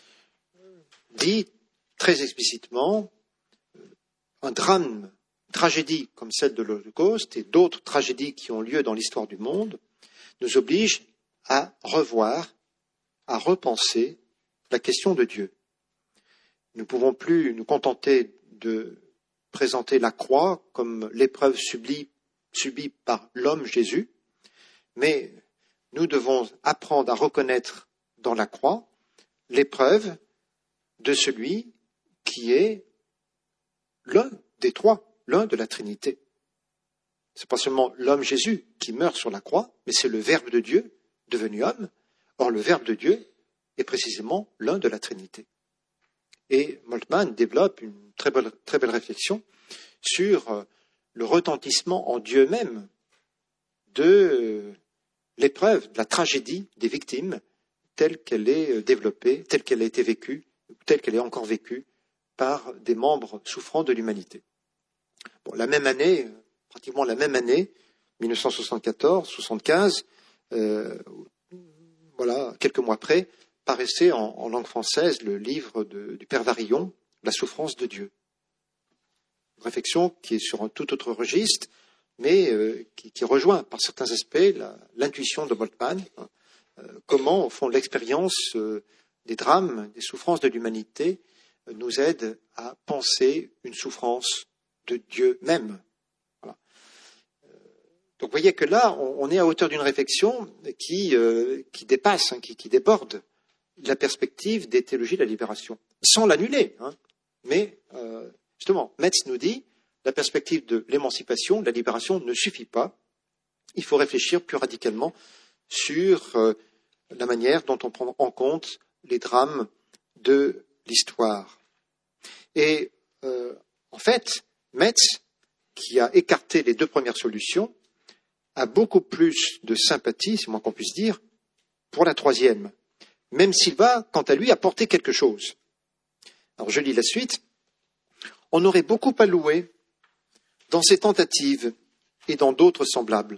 dit très explicitement un drame, une tragédie comme celle de l'Holocauste et d'autres tragédies qui ont lieu dans l'histoire du monde nous obligent à revoir, à repenser la question de Dieu. Nous ne pouvons plus nous contenter de présenter la croix comme l'épreuve subie par l'homme Jésus, mais nous devons apprendre à reconnaître dans la croix l'épreuve de celui qui est l'un des trois, l'un de la Trinité. Ce n'est pas seulement l'homme Jésus qui meurt sur la croix, mais c'est le Verbe de Dieu devenu homme. Or, le Verbe de Dieu est précisément l'un de la Trinité. Et Moltmann développe une très belle réflexion sur le retentissement en Dieu même de l'épreuve, de la tragédie des victimes telle qu'elle est développée, telle qu'elle a été vécue, telle qu'elle est encore vécue par des membres souffrants de l'humanité. Bon, la même année, pratiquement la même année, 1974-75, quelques mois après, paraissait en langue française le livre du Père Varillon, La souffrance de Dieu. Une réflexion qui est sur un tout autre registre, mais qui rejoint par certains aspects l'intuition de Moltmann, comment, au fond, l'expérience des drames, des souffrances de l'humanité nous aide à penser une souffrance de Dieu même. Voilà. Donc vous voyez que là, on est à hauteur d'une réflexion qui dépasse, qui déborde la perspective des théologies de la libération, sans l'annuler. Mais justement, Metz nous dit, la perspective de l'émancipation, de la libération ne suffit pas. Il faut réfléchir plus radicalement sur la manière dont on prend en compte les drames de l'histoire. Et en fait, Metz, qui a écarté les deux premières solutions, a beaucoup plus de sympathie, c'est moins qu'on puisse dire, pour la troisième, même s'il va, quant à lui, apporter quelque chose. Alors je lis la suite. On aurait beaucoup à louer dans ces tentatives et dans d'autres semblables.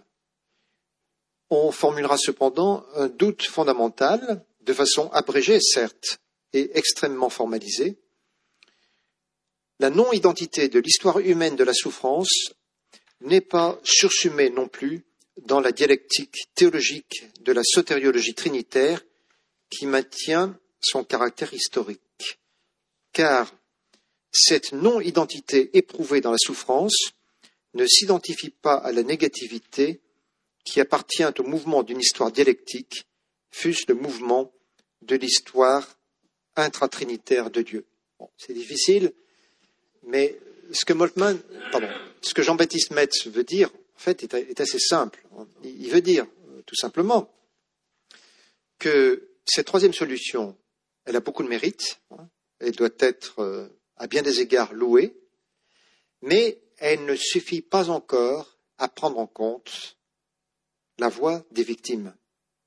On formulera cependant un doute fondamental, de façon abrégée, certes, et extrêmement formalisée. La non-identité de l'histoire humaine de la souffrance n'est pas sursumée non plus dans la dialectique théologique de la sotériologie trinitaire qui maintient son caractère historique. Car cette non-identité éprouvée dans la souffrance ne s'identifie pas à la négativité qui appartient au mouvement d'une histoire dialectique, fût-ce le mouvement de l'histoire intratrinitaire de Dieu. Bon, c'est difficile, mais ce que Jean-Baptiste Metz veut dire, en fait, est assez simple. Il veut dire, tout simplement, que cette troisième solution, elle a beaucoup de mérite, elle doit être, à bien des égards, louée, mais elle ne suffit pas encore à prendre en compte la voix des victimes.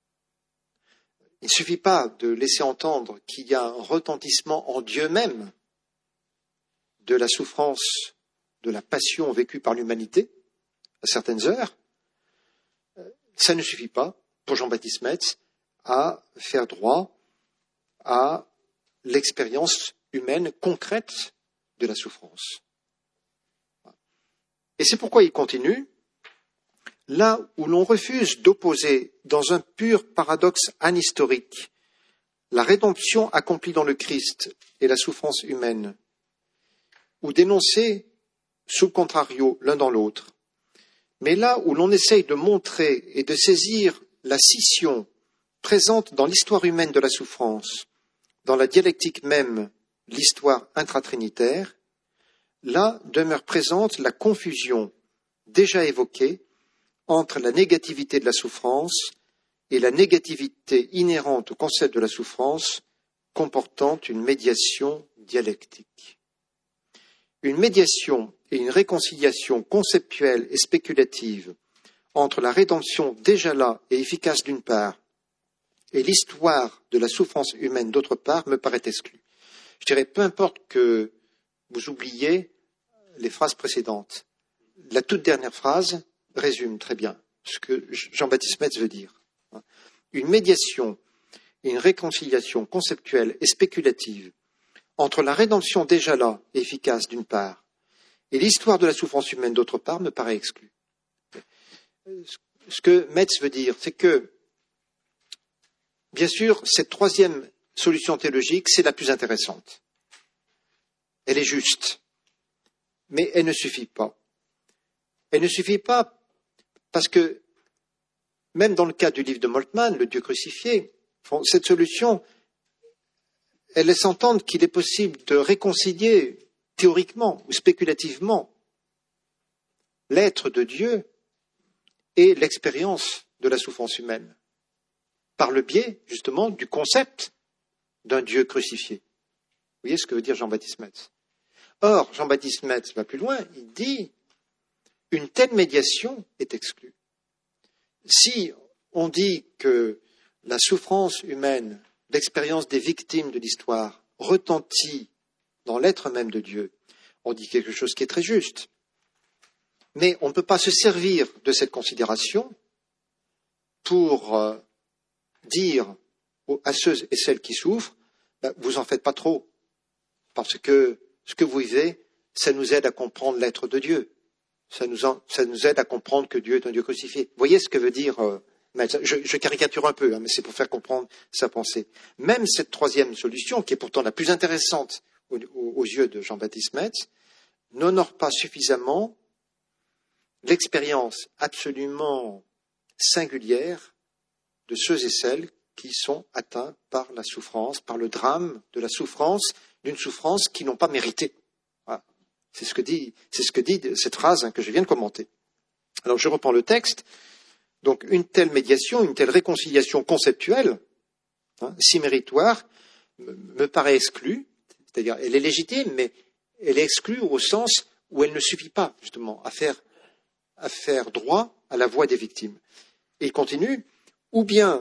Il ne suffit pas de laisser entendre qu'il y a un retentissement en Dieu même de la souffrance, de la passion vécue par l'humanité à certaines heures, ça ne suffit pas pour Jean-Baptiste Metz à faire droit à l'expérience humaine concrète de la souffrance. Et c'est pourquoi il continue, là où l'on refuse d'opposer dans un pur paradoxe anhistorique la rédemption accomplie dans le Christ et la souffrance humaine, ou d'énoncer sous contrario l'un dans l'autre, mais là où l'on essaye de montrer et de saisir la scission présente dans l'histoire humaine de la souffrance, dans la dialectique même, l'histoire intratrinitaire, là demeure présente la confusion déjà évoquée entre la négativité de la souffrance et la négativité inhérente au concept de la souffrance comportant une médiation dialectique. Une médiation et une réconciliation conceptuelle et spéculative entre la rédemption déjà là et efficace d'une part et l'histoire de la souffrance humaine d'autre part me paraît exclue. Je dirais, peu importe que vous oubliez les phrases précédentes, la toute dernière phrase résume très bien ce que Jean-Baptiste Metz veut dire. Une médiation et une réconciliation conceptuelle et spéculative entre la rédemption déjà là et efficace d'une part et l'histoire de la souffrance humaine d'autre part me paraît exclue. Ce que Metz veut dire, c'est que, bien sûr, cette troisième solution théologique, c'est la plus intéressante. Elle est juste, mais elle ne suffit pas. Elle ne suffit pas parce que, même dans le cas du livre de Moltmann, le Dieu crucifié, cette solution, elle laisse entendre qu'il est possible de réconcilier théoriquement ou spéculativement l'être de Dieu et l'expérience de la souffrance humaine, par le biais, justement, du concept d'un Dieu crucifié. Vous voyez ce que veut dire Jean-Baptiste Metz. Or, Jean-Baptiste Metz va plus loin, il dit une telle médiation est exclue. Si on dit que la souffrance humaine, l'expérience des victimes de l'histoire retentit dans l'être même de Dieu, on dit quelque chose qui est très juste. Mais on ne peut pas se servir de cette considération pour dire à ceux et celles qui souffrent, vous en faites pas trop, parce que ce que vous vivez, ça nous aide à comprendre l'être de Dieu. Ça nous aide à comprendre que Dieu est un Dieu crucifié. Vous voyez ce que veut dire Metz. Je caricature un peu, mais c'est pour faire comprendre sa pensée. Même cette troisième solution, qui est pourtant la plus intéressante aux yeux de Jean-Baptiste Metz, n'honore pas suffisamment l'expérience absolument singulière de ceux et celles qui sont atteints par la souffrance, par le drame de la souffrance, d'une souffrance qu'ils n'ont pas méritée. Voilà. C'est ce que dit cette phrase que je viens de commenter. Alors je reprends le texte. Donc une telle médiation, une telle réconciliation conceptuelle, si méritoire, me paraît exclue, c'est-à-dire elle est légitime, mais elle est exclue au sens où elle ne suffit pas justement à faire droit à la voix des victimes. Et il continue, ou bien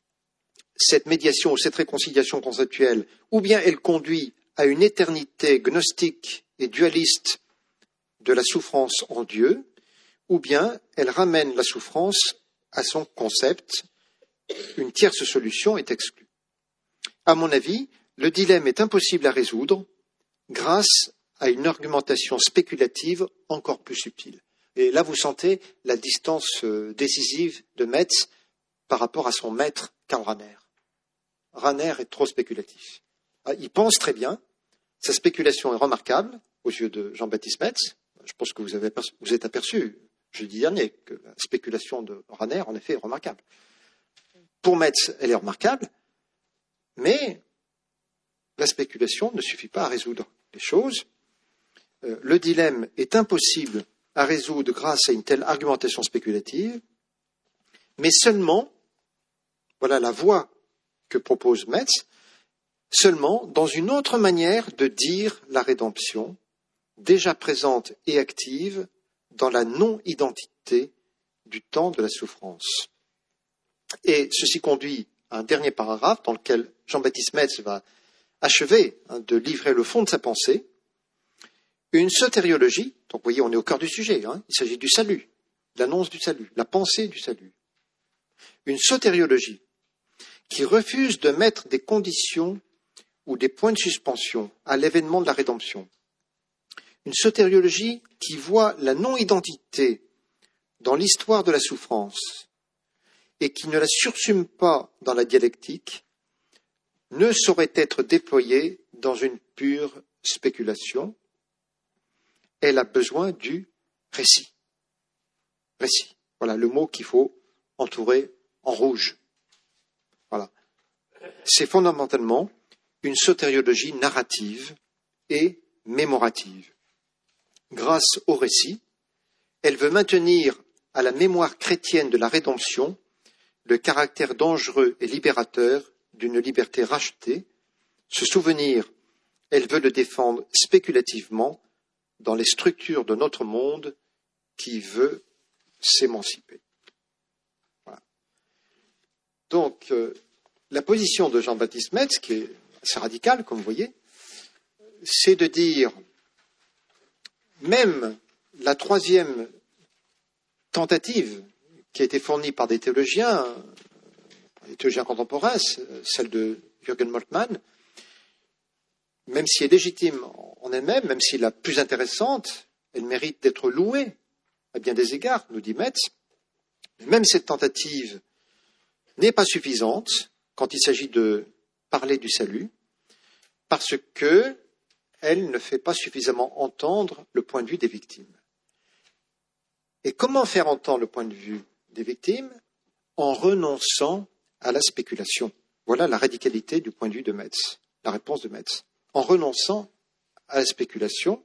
cette médiation ou cette réconciliation conceptuelle, ou bien elle conduit à une éternité gnostique et dualiste de la souffrance en Dieu, ou bien elle ramène la souffrance à son concept. Une tierce solution est exclue. À mon avis, le dilemme est impossible à résoudre grâce à une argumentation spéculative encore plus subtile. Et là, vous sentez la distance décisive de Metz par rapport à son maître Karl Rahner. Rahner est trop spéculatif. Il pense très bien, sa spéculation est remarquable aux yeux de Jean-Baptiste Metz. Je pense que vous êtes aperçu jeudi dernier que la spéculation de Rahner, en effet, est remarquable. Pour Metz, elle est remarquable, mais la spéculation ne suffit pas à résoudre les choses. Le dilemme est impossible à résoudre grâce à une telle argumentation spéculative, mais seulement, voilà la voie que propose Metz, seulement dans une autre manière de dire la rédemption, déjà présente et active dans la non-identité du temps de la souffrance. Et ceci conduit à un dernier paragraphe dans lequel Jean-Baptiste Metz va achever de livrer le fond de sa pensée. Une sotériologie, donc vous voyez, on est au cœur du sujet, hein, il s'agit du salut, l'annonce du salut, la pensée du salut. Une sotériologie qui refuse de mettre des conditions ou des points de suspension à l'événement de la rédemption. Une sotériologie qui voit la non-identité dans l'histoire de la souffrance et qui ne la sursume pas dans la dialectique, ne saurait être déployée dans une pure spéculation. Elle a besoin du récit. Récit. Voilà le mot qu'il faut entourer en rouge. Voilà. C'est fondamentalement une sotériologie narrative et mémorative. Grâce au récit, elle veut maintenir à la mémoire chrétienne de la rédemption le caractère dangereux et libérateur d'une liberté rachetée. Ce souvenir, elle veut le défendre spéculativement dans les structures de notre monde qui veut s'émanciper. Voilà. Donc, la position de Jean-Baptiste Metz, qui est assez radicale, comme vous voyez, c'est de dire, même la troisième tentative qui a été fournie par des théologiens contemporains, celle de Jürgen Moltmann, même si elle est légitime en elle-même, même si est la plus intéressante, elle mérite d'être louée à bien des égards, nous dit Metz. Même cette tentative n'est pas suffisante quand il s'agit de parler du salut, parce qu'elle ne fait pas suffisamment entendre le point de vue des victimes. Et comment faire entendre le point de vue des victimes? En renonçant à la spéculation. Voilà la radicalité du point de vue de Metz, la réponse de Metz. En renonçant à la spéculation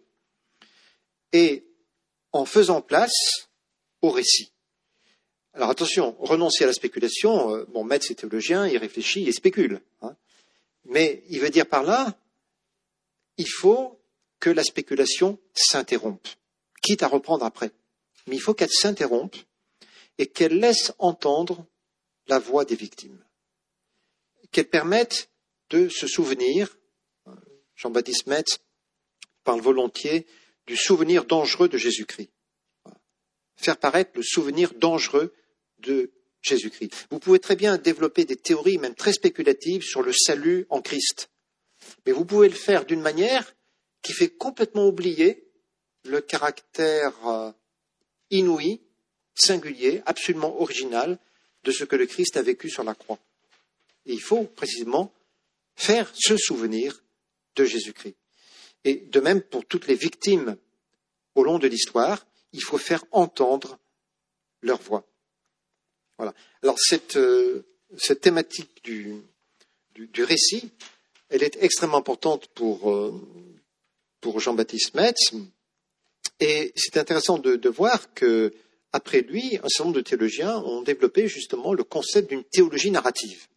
et en faisant place au récit. Alors attention, renoncer à la spéculation, Metz est théologien, il réfléchit, il spécule. Hein. Mais il veut dire par là, il faut que la spéculation s'interrompe, quitte à reprendre après. Mais il faut qu'elle s'interrompe et qu'elle laisse entendre la voix des victimes. Qu'elle permette de se souvenir, Jean-Baptiste Metz parle volontiers du souvenir dangereux de Jésus-Christ. Faire paraître le souvenir dangereux de Jésus-Christ. Vous pouvez très bien développer des théories, même très spéculatives, sur le salut en Christ. Mais vous pouvez le faire d'une manière qui fait complètement oublier le caractère inouï, singulier, absolument original de ce que le Christ a vécu sur la croix. Et il faut précisément faire se souvenir de Jésus-Christ. Et de même pour toutes les victimes au long de l'histoire, il faut faire entendre leur voix. Voilà. Alors cette thématique du récit, elle est extrêmement importante pour Jean-Baptiste Metz. Et c'est intéressant de voir que après lui, un certain nombre de théologiens ont développé justement le concept d'une théologie narrative.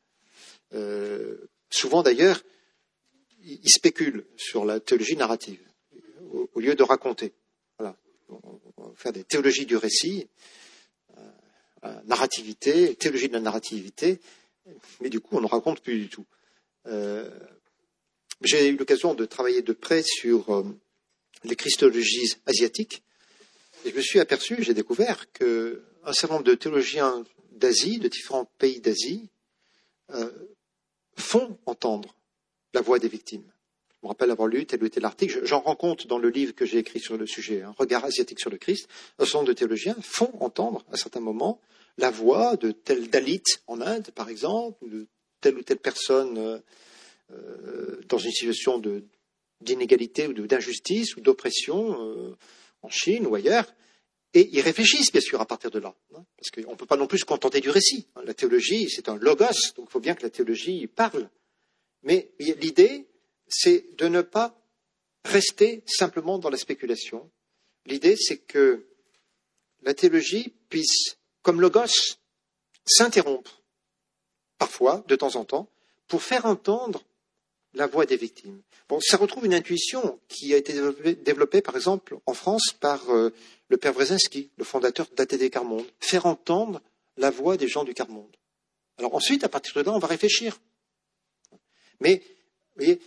Souvent d'ailleurs, ils spéculent sur la théologie narrative au lieu de raconter. Voilà. On va faire des théologies du récit, narrativité, théologie de la narrativité, mais du coup on ne raconte plus du tout. J'ai eu l'occasion de travailler de près sur les christologies asiatiques, et je me suis aperçu, j'ai découvert qu'un certain nombre de théologiens d'Asie, de différents pays d'Asie, font entendre la voix des victimes. Je me rappelle avoir lu tel ou tel article, j'en rends compte dans le livre que j'ai écrit sur le sujet, Regard asiatique sur le Christ. Un certain nombre de théologiens font entendre, à certains moments, la voix de tel Dalit en Inde, par exemple, ou de telle ou telle personne dans une situation d'inégalité ou d'injustice ou d'oppression en Chine ou ailleurs. Et ils réfléchissent, bien sûr, à partir de là. Parce qu'on ne peut pas non plus se contenter du récit. La théologie, c'est un logos, donc il faut bien que la théologie parle. Mais l'idée, c'est de ne pas rester simplement dans la spéculation. L'idée, c'est que la théologie puisse, comme logos, s'interrompre, parfois, de temps en temps, pour faire entendre la voix des victimes. Ça retrouve une intuition qui a été développée, par exemple, en France, par le père Brzezinski, le fondateur d'ATD Quart-Monde. Faire entendre la voix des gens du Quart-Monde. Alors ensuite, à partir de là, on va réfléchir. Mais, vous voyez,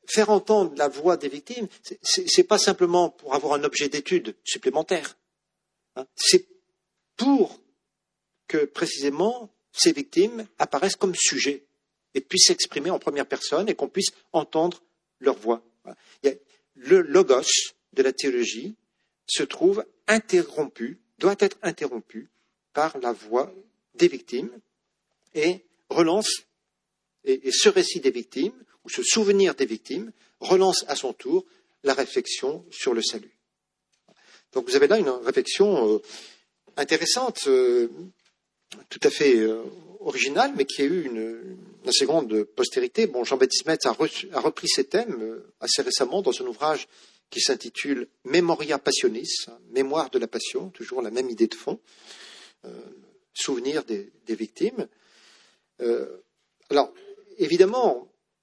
faire entendre la voix des victimes, c'est pas simplement pour avoir un objet d'étude supplémentaire. C'est pour que précisément ces victimes apparaissent comme sujets et puissent s'exprimer en première personne et qu'on puisse entendre leur voix. Le logos de la théologie se trouve interrompu, doit être interrompu par la voix des victimes et relance, et ce récit des victimes, ou ce souvenir des victimes, relance à son tour la réflexion sur le salut. Donc vous avez là une réflexion intéressante, tout à fait originale, mais qui a eu une assez grande postérité. Bon, Jean-Baptiste Metz a repris ces thèmes assez récemment dans un ouvrage qui s'intitule Memoria Passionis, mémoire de la passion, toujours la même idée de fond, souvenir des victimes. Alors, évidemment,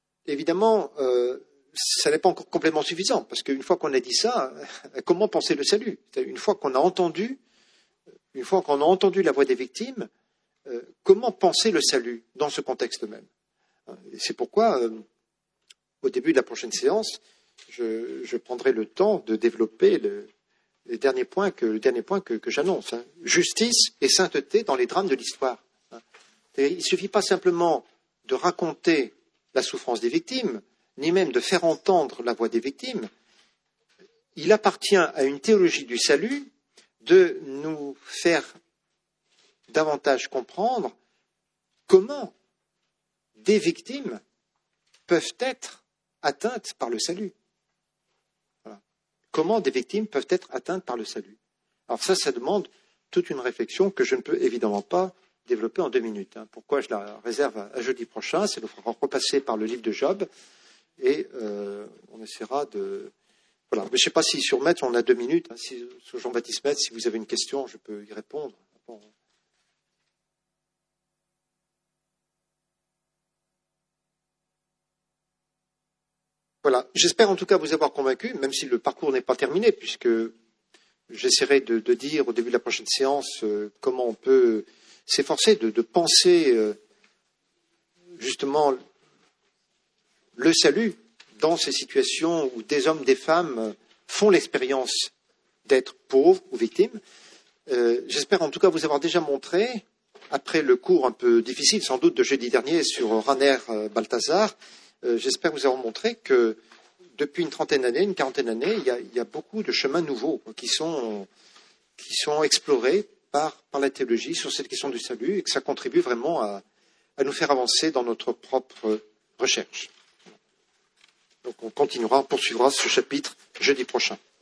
ça n'est pas encore complètement suffisant, parce qu'une fois qu'on a dit ça, comment penser le salut? Une fois qu'on a entendu la voix des victimes, comment penser le salut dans ce contexte même? Et c'est pourquoi, au début de la prochaine séance, je prendrai le temps de développer le dernier point que j'annonce. Justice et sainteté dans les drames de l'histoire. Il ne suffit pas simplement de raconter la souffrance des victimes, ni même de faire entendre la voix des victimes. Il appartient à une théologie du salut de nous faire davantage comprendre comment des victimes peuvent être atteintes par le salut. Voilà. Comment des victimes peuvent être atteintes par le salut. Alors ça demande toute une réflexion que je ne peux évidemment pas développer en 2 minutes. Pourquoi je la réserve à jeudi prochain, c'est de repasser par le livre de Job et on essaiera de... Voilà. Mais je ne sais pas si sur Metz on a 2 minutes. Sur Jean-Baptiste Metz, si vous avez une question, je peux y répondre. Bon. Voilà. J'espère en tout cas vous avoir convaincu, même si le parcours n'est pas terminé, puisque j'essaierai de dire au début de la prochaine séance comment on peut s'efforcer de penser justement le salut dans ces situations où des hommes, des femmes font l'expérience d'être pauvres ou victimes. J'espère en tout cas vous avoir déjà montré, après le cours un peu difficile sans doute de jeudi dernier sur Raner Balthazar, j'espère vous avoir montré que depuis une quarantaine d'années, il y a beaucoup de chemins nouveaux qui sont explorés par la théologie sur cette question du salut et que ça contribue vraiment à nous faire avancer dans notre propre recherche. Donc on poursuivra ce chapitre jeudi prochain.